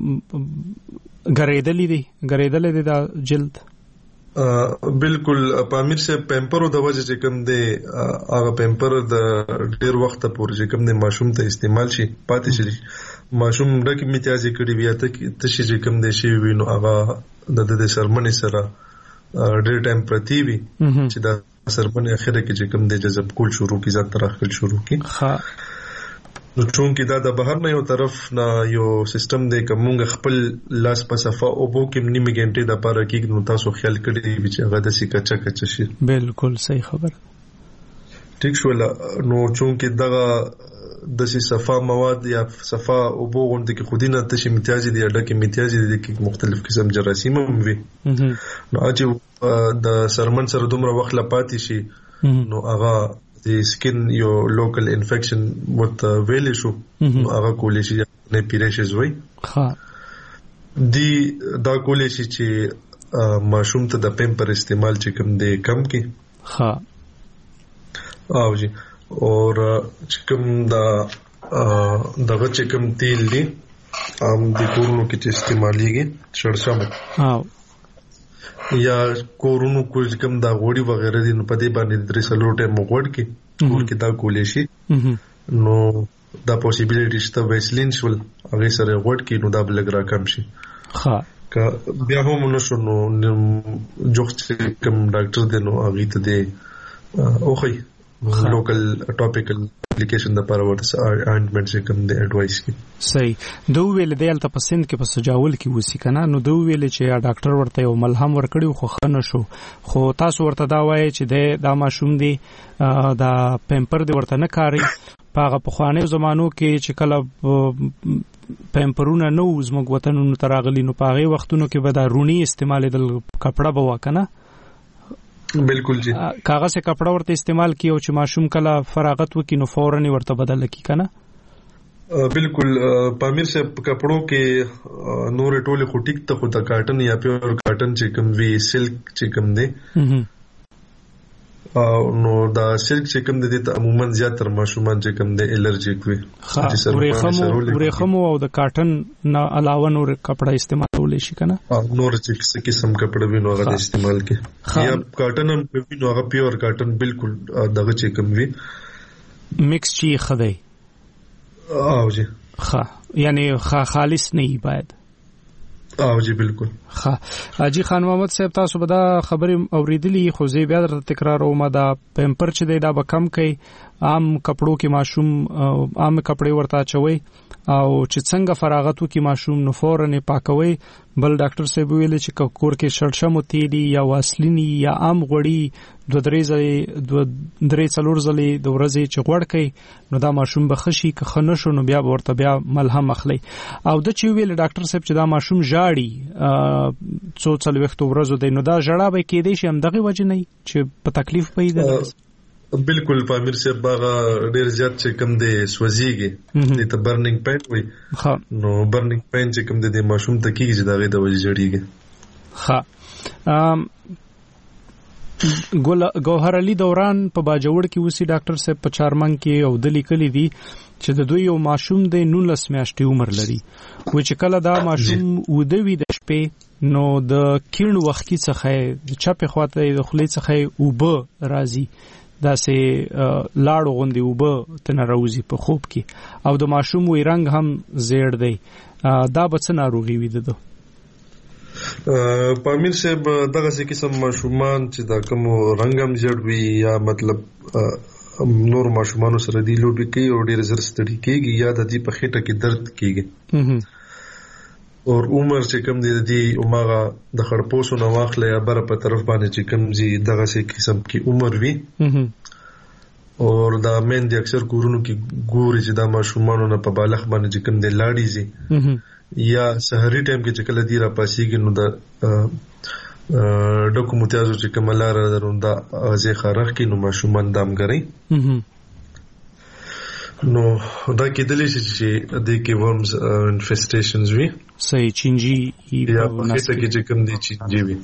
غریدلې دي دا جلد بالکل پامیر سے پمپرو د وجه چې کوم دی هغه پمپر د ډیر وخت پورې چې کوم دی ماشوم ته استعمال شي پاتې شي ماشوم ډکه میتیازي کړي بیا ته چې کوم دی شي وینو هغه د سرمنې سره ډیر ټایم پرتی وي چې دا سرمنې اخره کې چې کوم دی جذب کول شروع کی ځات ترخل شروع کی. ها نو چون کې دا د بهر نه یو طرف نه یو سیستم دی کومه خپل لاس په صفه او بو کې نیمه غنټه د پاره کې نو تاسو خیال کړی چې هغه د سکه شي. بالکل صحیح خبر. ٹھیک شو نو چون کې دغه د صفه مواد یا صفه او بو غونډه کې خودینه تشي امتیازي دی ډکه امتیازي دی کې مختلف قسم جراثیم هم وي نو اجي د سرمن سره دومره وخت لپاتې شي نو هغه د سکین یو لوکل انفیکشن ورته ویل شو نو هغه کولې شي نه پیریشز وای. ها دی دا کولې شي چې ماشوم ته د پمپر استعمال چې کم دی کم کی. ها او جی اور چې کوم دغه چې کوم تیل دی عام د کورونو کې چې استعماليږي شړشم یا کورونو کوم دا غوړي وغیرہ دي نو په دې باندې درې سلوټه مغوړ کې کور کې دا کولې شي نو دا پوسیبিলিټی شته ویسلین شول هغه سره غوټ کې نو دا بلګ را کم شي. ها کا بیا هم نو شو نو جوخ چې کوم ډاکټر دی نو هغه ته دی اوخی لوکل ټاپیکل اپلیکیشن د لپاره ورته اپاینټمنټ چې کوم دی اډوایس کی. صحیح. دوه ویل دی الته پسند کې په سجاول کې وسی کنه نو دوه ویل چې ډاکټر ورته یو ملهم ورکړي خو خنه شو خو تاسو ورته دا وایي چې دا ماشوم دی دا پمپر دی ورته نه کاری پاغه په خوانې زمانو کې چې کله پمپرونه نو زموږ وطنونو تراغلی نو پاغه وختونو کې به دا رونی استعمال د کپڑا بوا کنه بالکل جی کاغذ سے کپڑا ورته استعمال کیو چې ماشوم کله فراغت وکي نو فورن ورته بدل کی کنه. بالکل پامیر سے کپڑوں کې نور ټوله خو ټیک ته خو د کاټن یا پیور کاټن چې کوم وی سلک چې کوم دی نو دا سلک چې کوم دی ته عموما زیاتره ماشومان چې کوم دی الرجیک وي. ورېخم او د کاټن نه علاوه نور کپڑا استعمالول شي کنه. نور چې قسم کپڑا وی نو هغه استعمال کې یا کاټن هم کوي نو هغه پیور کاټن بالکل دغه چې کوم وی مکس چی خدای او جی یعنی خالص نه باید. او جی بالکل. حاجی خان محمد صاحب تاسو به دا خبرې اوریدلې خو زه بیا درته تکراروم دا پمپر چې دی دا به کم کوي عام کپړو کې ماشوم عام کپړې ورته چوي او چې څنګه فراغت وکي ماشوم نو فورن پاکوي. بل ډاکټر صاحب ویل چې کور کې شړشم تیلی یا واسلینی یا عام غوړی 2-3 څلور ځلې د ورځې چې غوړ کوي نو دا ماشوم به خشي که خنه شو نو بیا ورته بیا ملهم اخلي. او د چې ویل ډاکټر صاحب چې دا ماشوم ژاړي څو څلويختو ورځو دی نو دا ژړا به کېدې شي هم دغه وجه نه چې په تکلیف پیدا. بالکل پامیر سے باغ ډیر زیات چې کم دی سوځيږي د برننګ پین وي نو برننګ پین چې کم دی د ماشوم ته کیږي چې دا غي د وجه جوړیږي. ګوهر علي دوران په باجوړ کې وسی ډاکټر صاحب په چارمن کې او د لیکلي دي چې د دوی یو ماشوم د 19 میاشتې عمر لري و چې کله دا ماشوم ودوي د شپې نو د کیڼ وخت څخه د چپ خواته د خلی څخه وبه راځي دا سه لاړو غوندي وبه تن راوزی په خوب کې او د ماشوم وی رنگ هم زیړ دی دا به څه ناروغي وي ده. پامیر صاحب دغه څه قسم ماشومان چې دا کوم رنگ هم زیړ وي یا مطلب نور ماشومان سره دی لوبي کوي او ډیر زر ستړي کیږي یا د دې په خېټه کې درد کیږي او عمر چې کم دی عمره د خړپوسو نو واخله یا بر په طرف باندې چې کم زی دغه څه قسم کې عمر وي او دا مین دي اکثر کورونو کې ګوري چې دا ماشومان نه په بالغ باندې چې کم دی لاړی زی یا سحری ټایم کې چې کله دی را پاسيږي نو دا ډکو متیازو چې کملار دروندا ازي خارخ کې نو ماشومان دامګري نو دا کېدلی شي چې د کې ورمز انفیسټیشنز وي صحیح چینجی یا په هیڅ کې چې کوم دي چینجی وي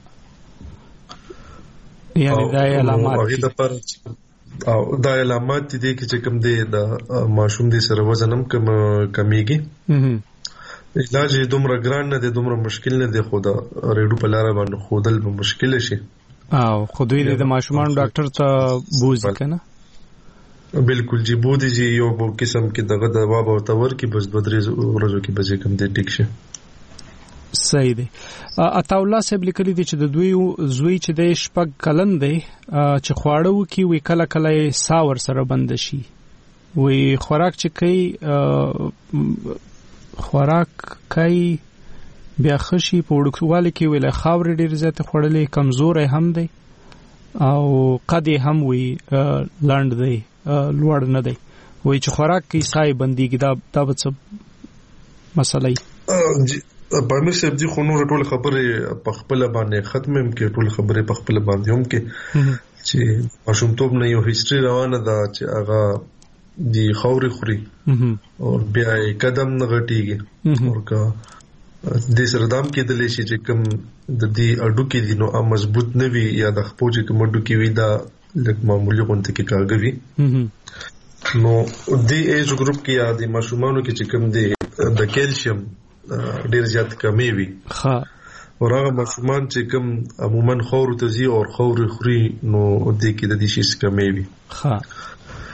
یعنی دا علامات او دا علامات دي چې کوم دي د ماشوم دي سره وزنم کمیږي علاج دومره ګران نه دي دومره مشکل نه دي خو دا ریډو په لار باندې خودل به مشکل شي او خو دوی د ماشومان ډاکټر ته بوزي کنه. بالکل جی بودی جی یو قسم کې دغه دوا به تور کې بس 2-3 ورځې کې به کوم دې ټیک شي. صحیح دی. عطا الله صاحب لیکلي دي چې د دوی زوی چې د شپږ کلن دی چې خواړه وکي وی کله کله ساور سره بند شي وی خوراک چې کوي خوراک کوي بیا خشي په وړوکواله کې ویل خاور ډیر زیات خړلې کمزور هم دی او قد هم وی لاند دی لوړ نه دی وای چې خوراک کې سای بنديږي دا څه مسله ای پامیر صاحب دی خو نور ټول خبره په خپل باندې ختمم کې ټول خبره په خپل باندې هم کې چې ماشومتوب نه یو هیستوري روانه ده چې هغه دی خوري خوري او بیا قدم نه غټيږي ورکا د سردام کې د لشي چې کوم د دې اډو کې دي نو مضبوط نه وي یا د خپل چې کوم اډو کې وي دا لکه معمولی غونډه کې کاږي نو د ایج ګروپ کې یا د ماشومانو کې چې کوم دی د کیلشیم ډیر زیات کمی وي او هغه ماشومان چې کوم عموما خور ته زی او خور خوري نو د کې د دې شي کمی وي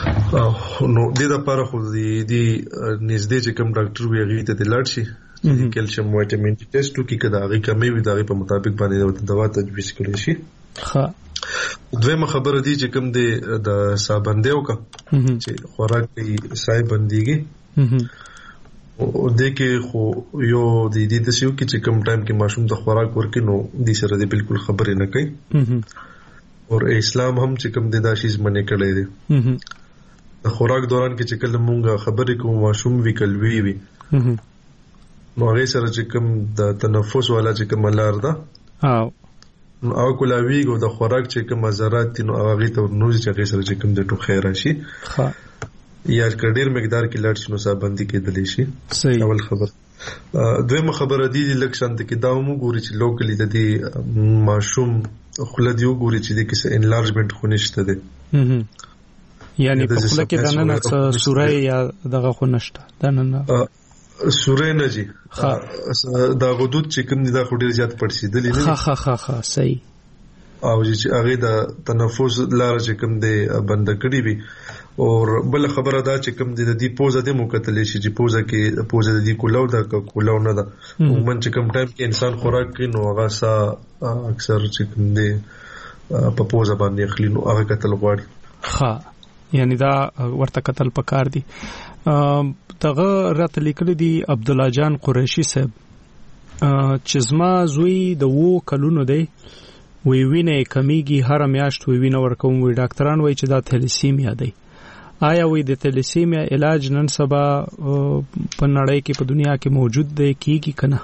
نو د لپاره خو د نږدې چې کوم ډاکټر وي هغه ته لاړ شي چې کیلشیم وایټامین ډي ټیسټ وکړي کدا هغه کمې وي دا په مطابق باندې دوا تجویز کړی شي. ها دویمه خبره دی چې کوم د سابندیو کا چې خوراک کې سای بنديږي او د کې خو یو د دې د سیو کې چې کوم ټایم کې ماشوم د خوراک ورکې نو د سره د بالکل خبرې نه کوي او اسلام هم چې کوم د داشیز منې کړی دی د خوراک دوران کې چې کله مونږه خبرې کوو ماشوم وکلوي وي نو هغه سره چې کوم د تنفس والا چې کوم لار ده او کولاویګو د خوراک چې کوم ضررات نو هغه ته نوځي چې هغه سره چې کوم د ټوخه راشي یا ډېر مقدار کې لاړ شي نو صابندي کېدلی شي. اول خبر دویمه خبره دی لکه شانت کې دا مو ګوري چې لوکلی د دې ماشوم خله دی ګوري چې د کیسه انلارجمنت خو نشته ده یعنی په خله کې د نن سورې یا دغه خو نشته د نن سورې نه جی دا غدود چې کوم دا خو ډیر زیات پړسیدلی نه ها صحیح او چې هغه د تنفس لار چې کوم دی بند کړی وي او بل خبره دا چې کوم دی د دې پوزه د مکتلې شي چې پوزه د دې کولاو دا کولاو نه ده ومن چې کوم ټایم کې انسان خوراک کوي نو هغه سا اکثر چې کوم دی په پوزه باندې خلی نو هغه کتل غواړي. ها یعنی دا ورته کتل پکار دي. دغه راته لیکل دي عبد الله جان قریشی صاحب چې زما زوی د 2 کلونو دی وی وینه کمیږي هر میاشت وی وینه ورکوم وی ډاکټران وای چې دا تھیلیسیمیا دی. آیا وی د تھیلیسیمیا علاج نن سبا په نړۍ کې په دنیا کې موجود دی کیږي کنه؟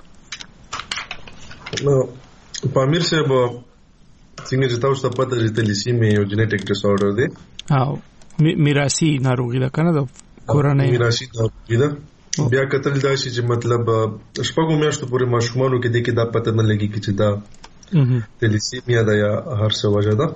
نو پامیر صاحب څنګه چې تاسو ته پته دی تھیلیسیمیا یو جینیټک ډیس آرډر دی او میراثي ناروغي ده کنه د کورنۍ میراثي ناروغي ده. بیا کتل دا شي چې مطلب شپږو میاشتو پورې ماشومانو کې د کې دا پته نه لګي چې دا تھیلیسیمیا دا یا هر څه وجه ده.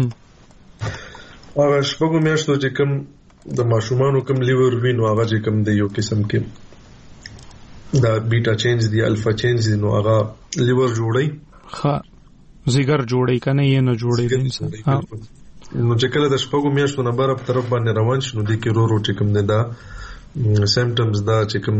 هغه شپږو میاشتو چې کوم د ماشومانو کوم لیور وینو هغه چې کوم د یو قسم کې دا بیٹا چینج دی الفا چینج دی نو هغه لیور جوړي ها زیګر جوړي کنه یې نه جوړي انسان نو چې کله د شپږو میاشتو نه بار په طرف باندې روان شنو د کې رو چې کوم دا سیمپټمز دا چې کوم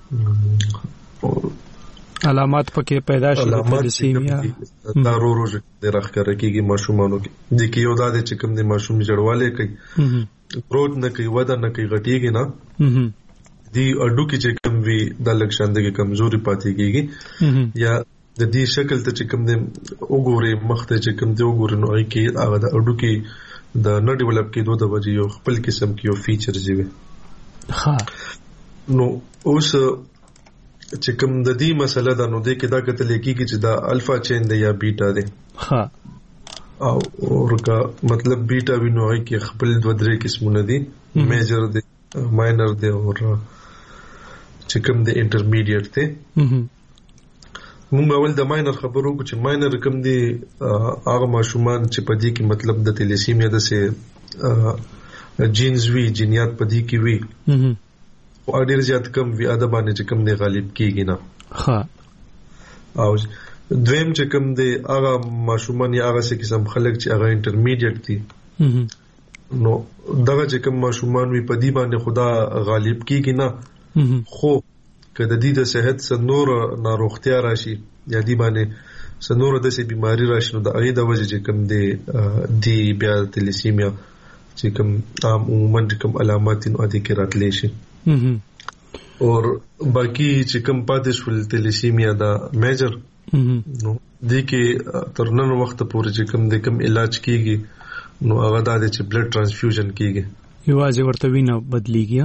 علامات پکې پیدا شي د تھیلیسیمیا دا رو د راخره کېږي ماشومانو کې د کې یو دا چې کوم د ماشوم جوړواله کوي پروت نه کوي ودا نه کوي غټيږي نه دی اډو کې چې کوم وی د لکشان د کمزوري پاتې کېږي یا د دې شکل ته چې کوم د وګوري مخته چې کوم د وګوري نو کې هغه د اډو کې د نه ډیولپ کېدو د وجې یو خپل قسم کې یو فیچرز وي. ها نو اوس چې کوم د دې مسله ده نو د کې دا کتل کېږي چې دا الفا چین دی یا بیٹا دی. ها او ورکا مطلب بیٹا وینو کې خپل 2-3 قسمونه دي میجر دی ماینر دی او چې کوم د انټرمیډیټ دی. موږ اول د ماینر خبرو کو چې ماینر کوم دی هغه ماشومان چې په دې کې مطلب د تھیلیسیمیا د سه جینز وی جینیات په دې کې وی او ډیر زیات کم وی ادبانه چې کم دی غالب کیږي نه. ها او دویم چې کم دی هغه ماشومان یا هغه څه قسم خلک چې هغه انټرمیډیټ دي نو دغه چې کم ماشومان وی په دې باندې خدا غالب کیږي نه خو کله د دې د صحت سنور ناروغتیا راشي یا دې باندې سنور د سې بیماری راشي نو د اې د وجې چې کم دی بیا تھیلیسیمیا چې کم عموما کوم علامات نو د کې راتلی شي اور باقی چې کوم پاتې شول تھیلیسیمیا دا میجر نو د کې تر نن وخت پورې چې کوم د کوم علاج کیږي نو هغه د چې بلډ ترانسفیوژن کیږي یوازې ورته وینه بدلیږي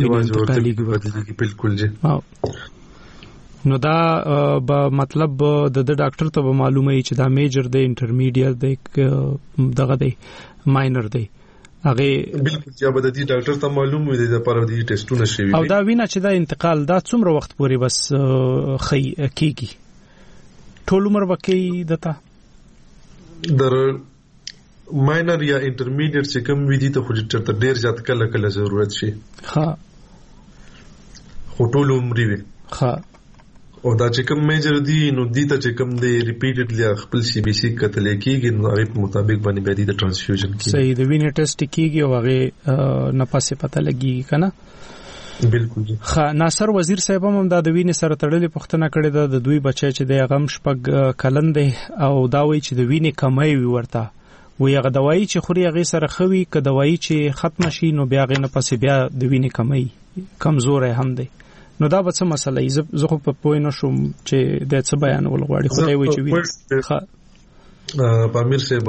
بالکل جی. نو دا مطلب د ډاکټر ته معلومه چې دا میجر دی انټرمیډیټ دی دغه دی ماینر دی هغه بالکل چې به د دې ډاکټر ته معلوم وي د لپاره د ټیسټونه شوي او دا وینه چې دا انتقال دا څومره وخت پورې بس خي کیږي ټول عمر وکي دته در ماینر یا انټرمیډیټ چې کوم وی دي ته خو ډېر زیات کله ضرورت شي. ها خو ټول عمر وي. ها او دا چې کوم میجر دی نو دی ته چې کوم دی ریپیټډلی خپل سی بي سي کتل کېږي نو هغه په مطابق باندې به د ټرانسفیوژن کېږي. صحیح د وینې ټیسټ کېږي او هغه نه پاسه پته لګي کنه. بالکل جی. ناصر وزیر صاحب هم دا د وینې سره تړلې پوښتنه کړې ده د دوی بچی چې د غم شپږ کلن دی او دا وایي چې د وینې کمای وي ورته وی هغه دوايي چې خوري هغه سره خوي ک دوايي چې ختم شي نو بیا غنه پسې بیا د وینې کمای کمزور هم دی نو دا به څه مسله ای زه خو په پوه نه شوم چې د څه بیان ول غواړي خدای وایي چې وینې پامیر صاحب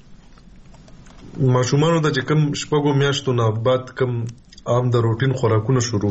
ماشومانو د چې کم شپږو میاشتو نه بعد کم عام د روټین خوراکونه شروع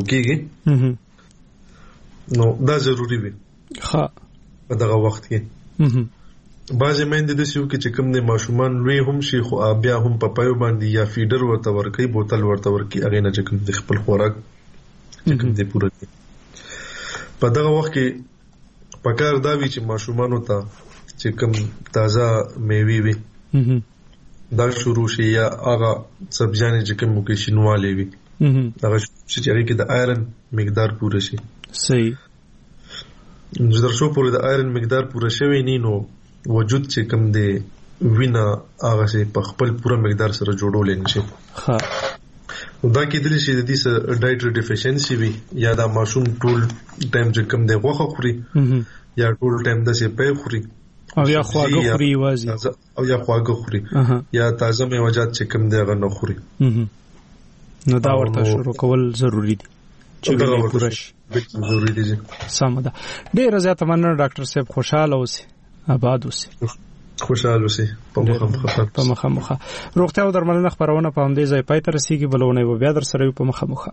کیږي نو دا ضروری وي ها په دغه وخت کې بعضې میندې داسې وکړي چې کوم د ماشومان لوی هم شي خو بیا هم په پایو باندې یا فیډر ورته ورکوي بوتل ورته ورکوي هغې نه چې کوم د خپل خوراک چې کوم دی پوره کړي په دغه وخت کې پکار دا وي چې ماشومانو ته چې کوم تازه میوې وي دا شروع شي یا هغه سبزیانې چې کوم کې شینوالی وي هغه چې هغې کې د آیرن مقدار پوره شي. صحیح. چې تر څو پورې د آیرن مقدار پوره شوی نه نو وجود چې کوم دی وینا هغه سي په خپل پوره مقدار سره جوړول نشي. ها دا کېدلی شي د دې ډایټري ډیفیشنسي وي یا دا ماشوم ټول ټایم چې کوم دی غوښه خوري یا ټول ټایم د سي پې خوري او یا خواږه خوري وازي او یا خواږه خوري یا تازه میوجات چې کوم دی هغه نه خوري نو دا ورته شروع کول ضروری دي چې وینې پوره شي. ضروری دي. سم ده. ډېر زیاته مننه ډاکټر صاحب خوشاله اوسئ آباد اوسئ. خوشاله اوسئ. په مخه روغتیا او درملنه خبرونه په همدې ځای پای ته رسیږي بلونه و بیا در سره په مخه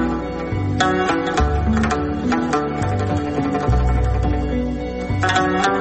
Thank you.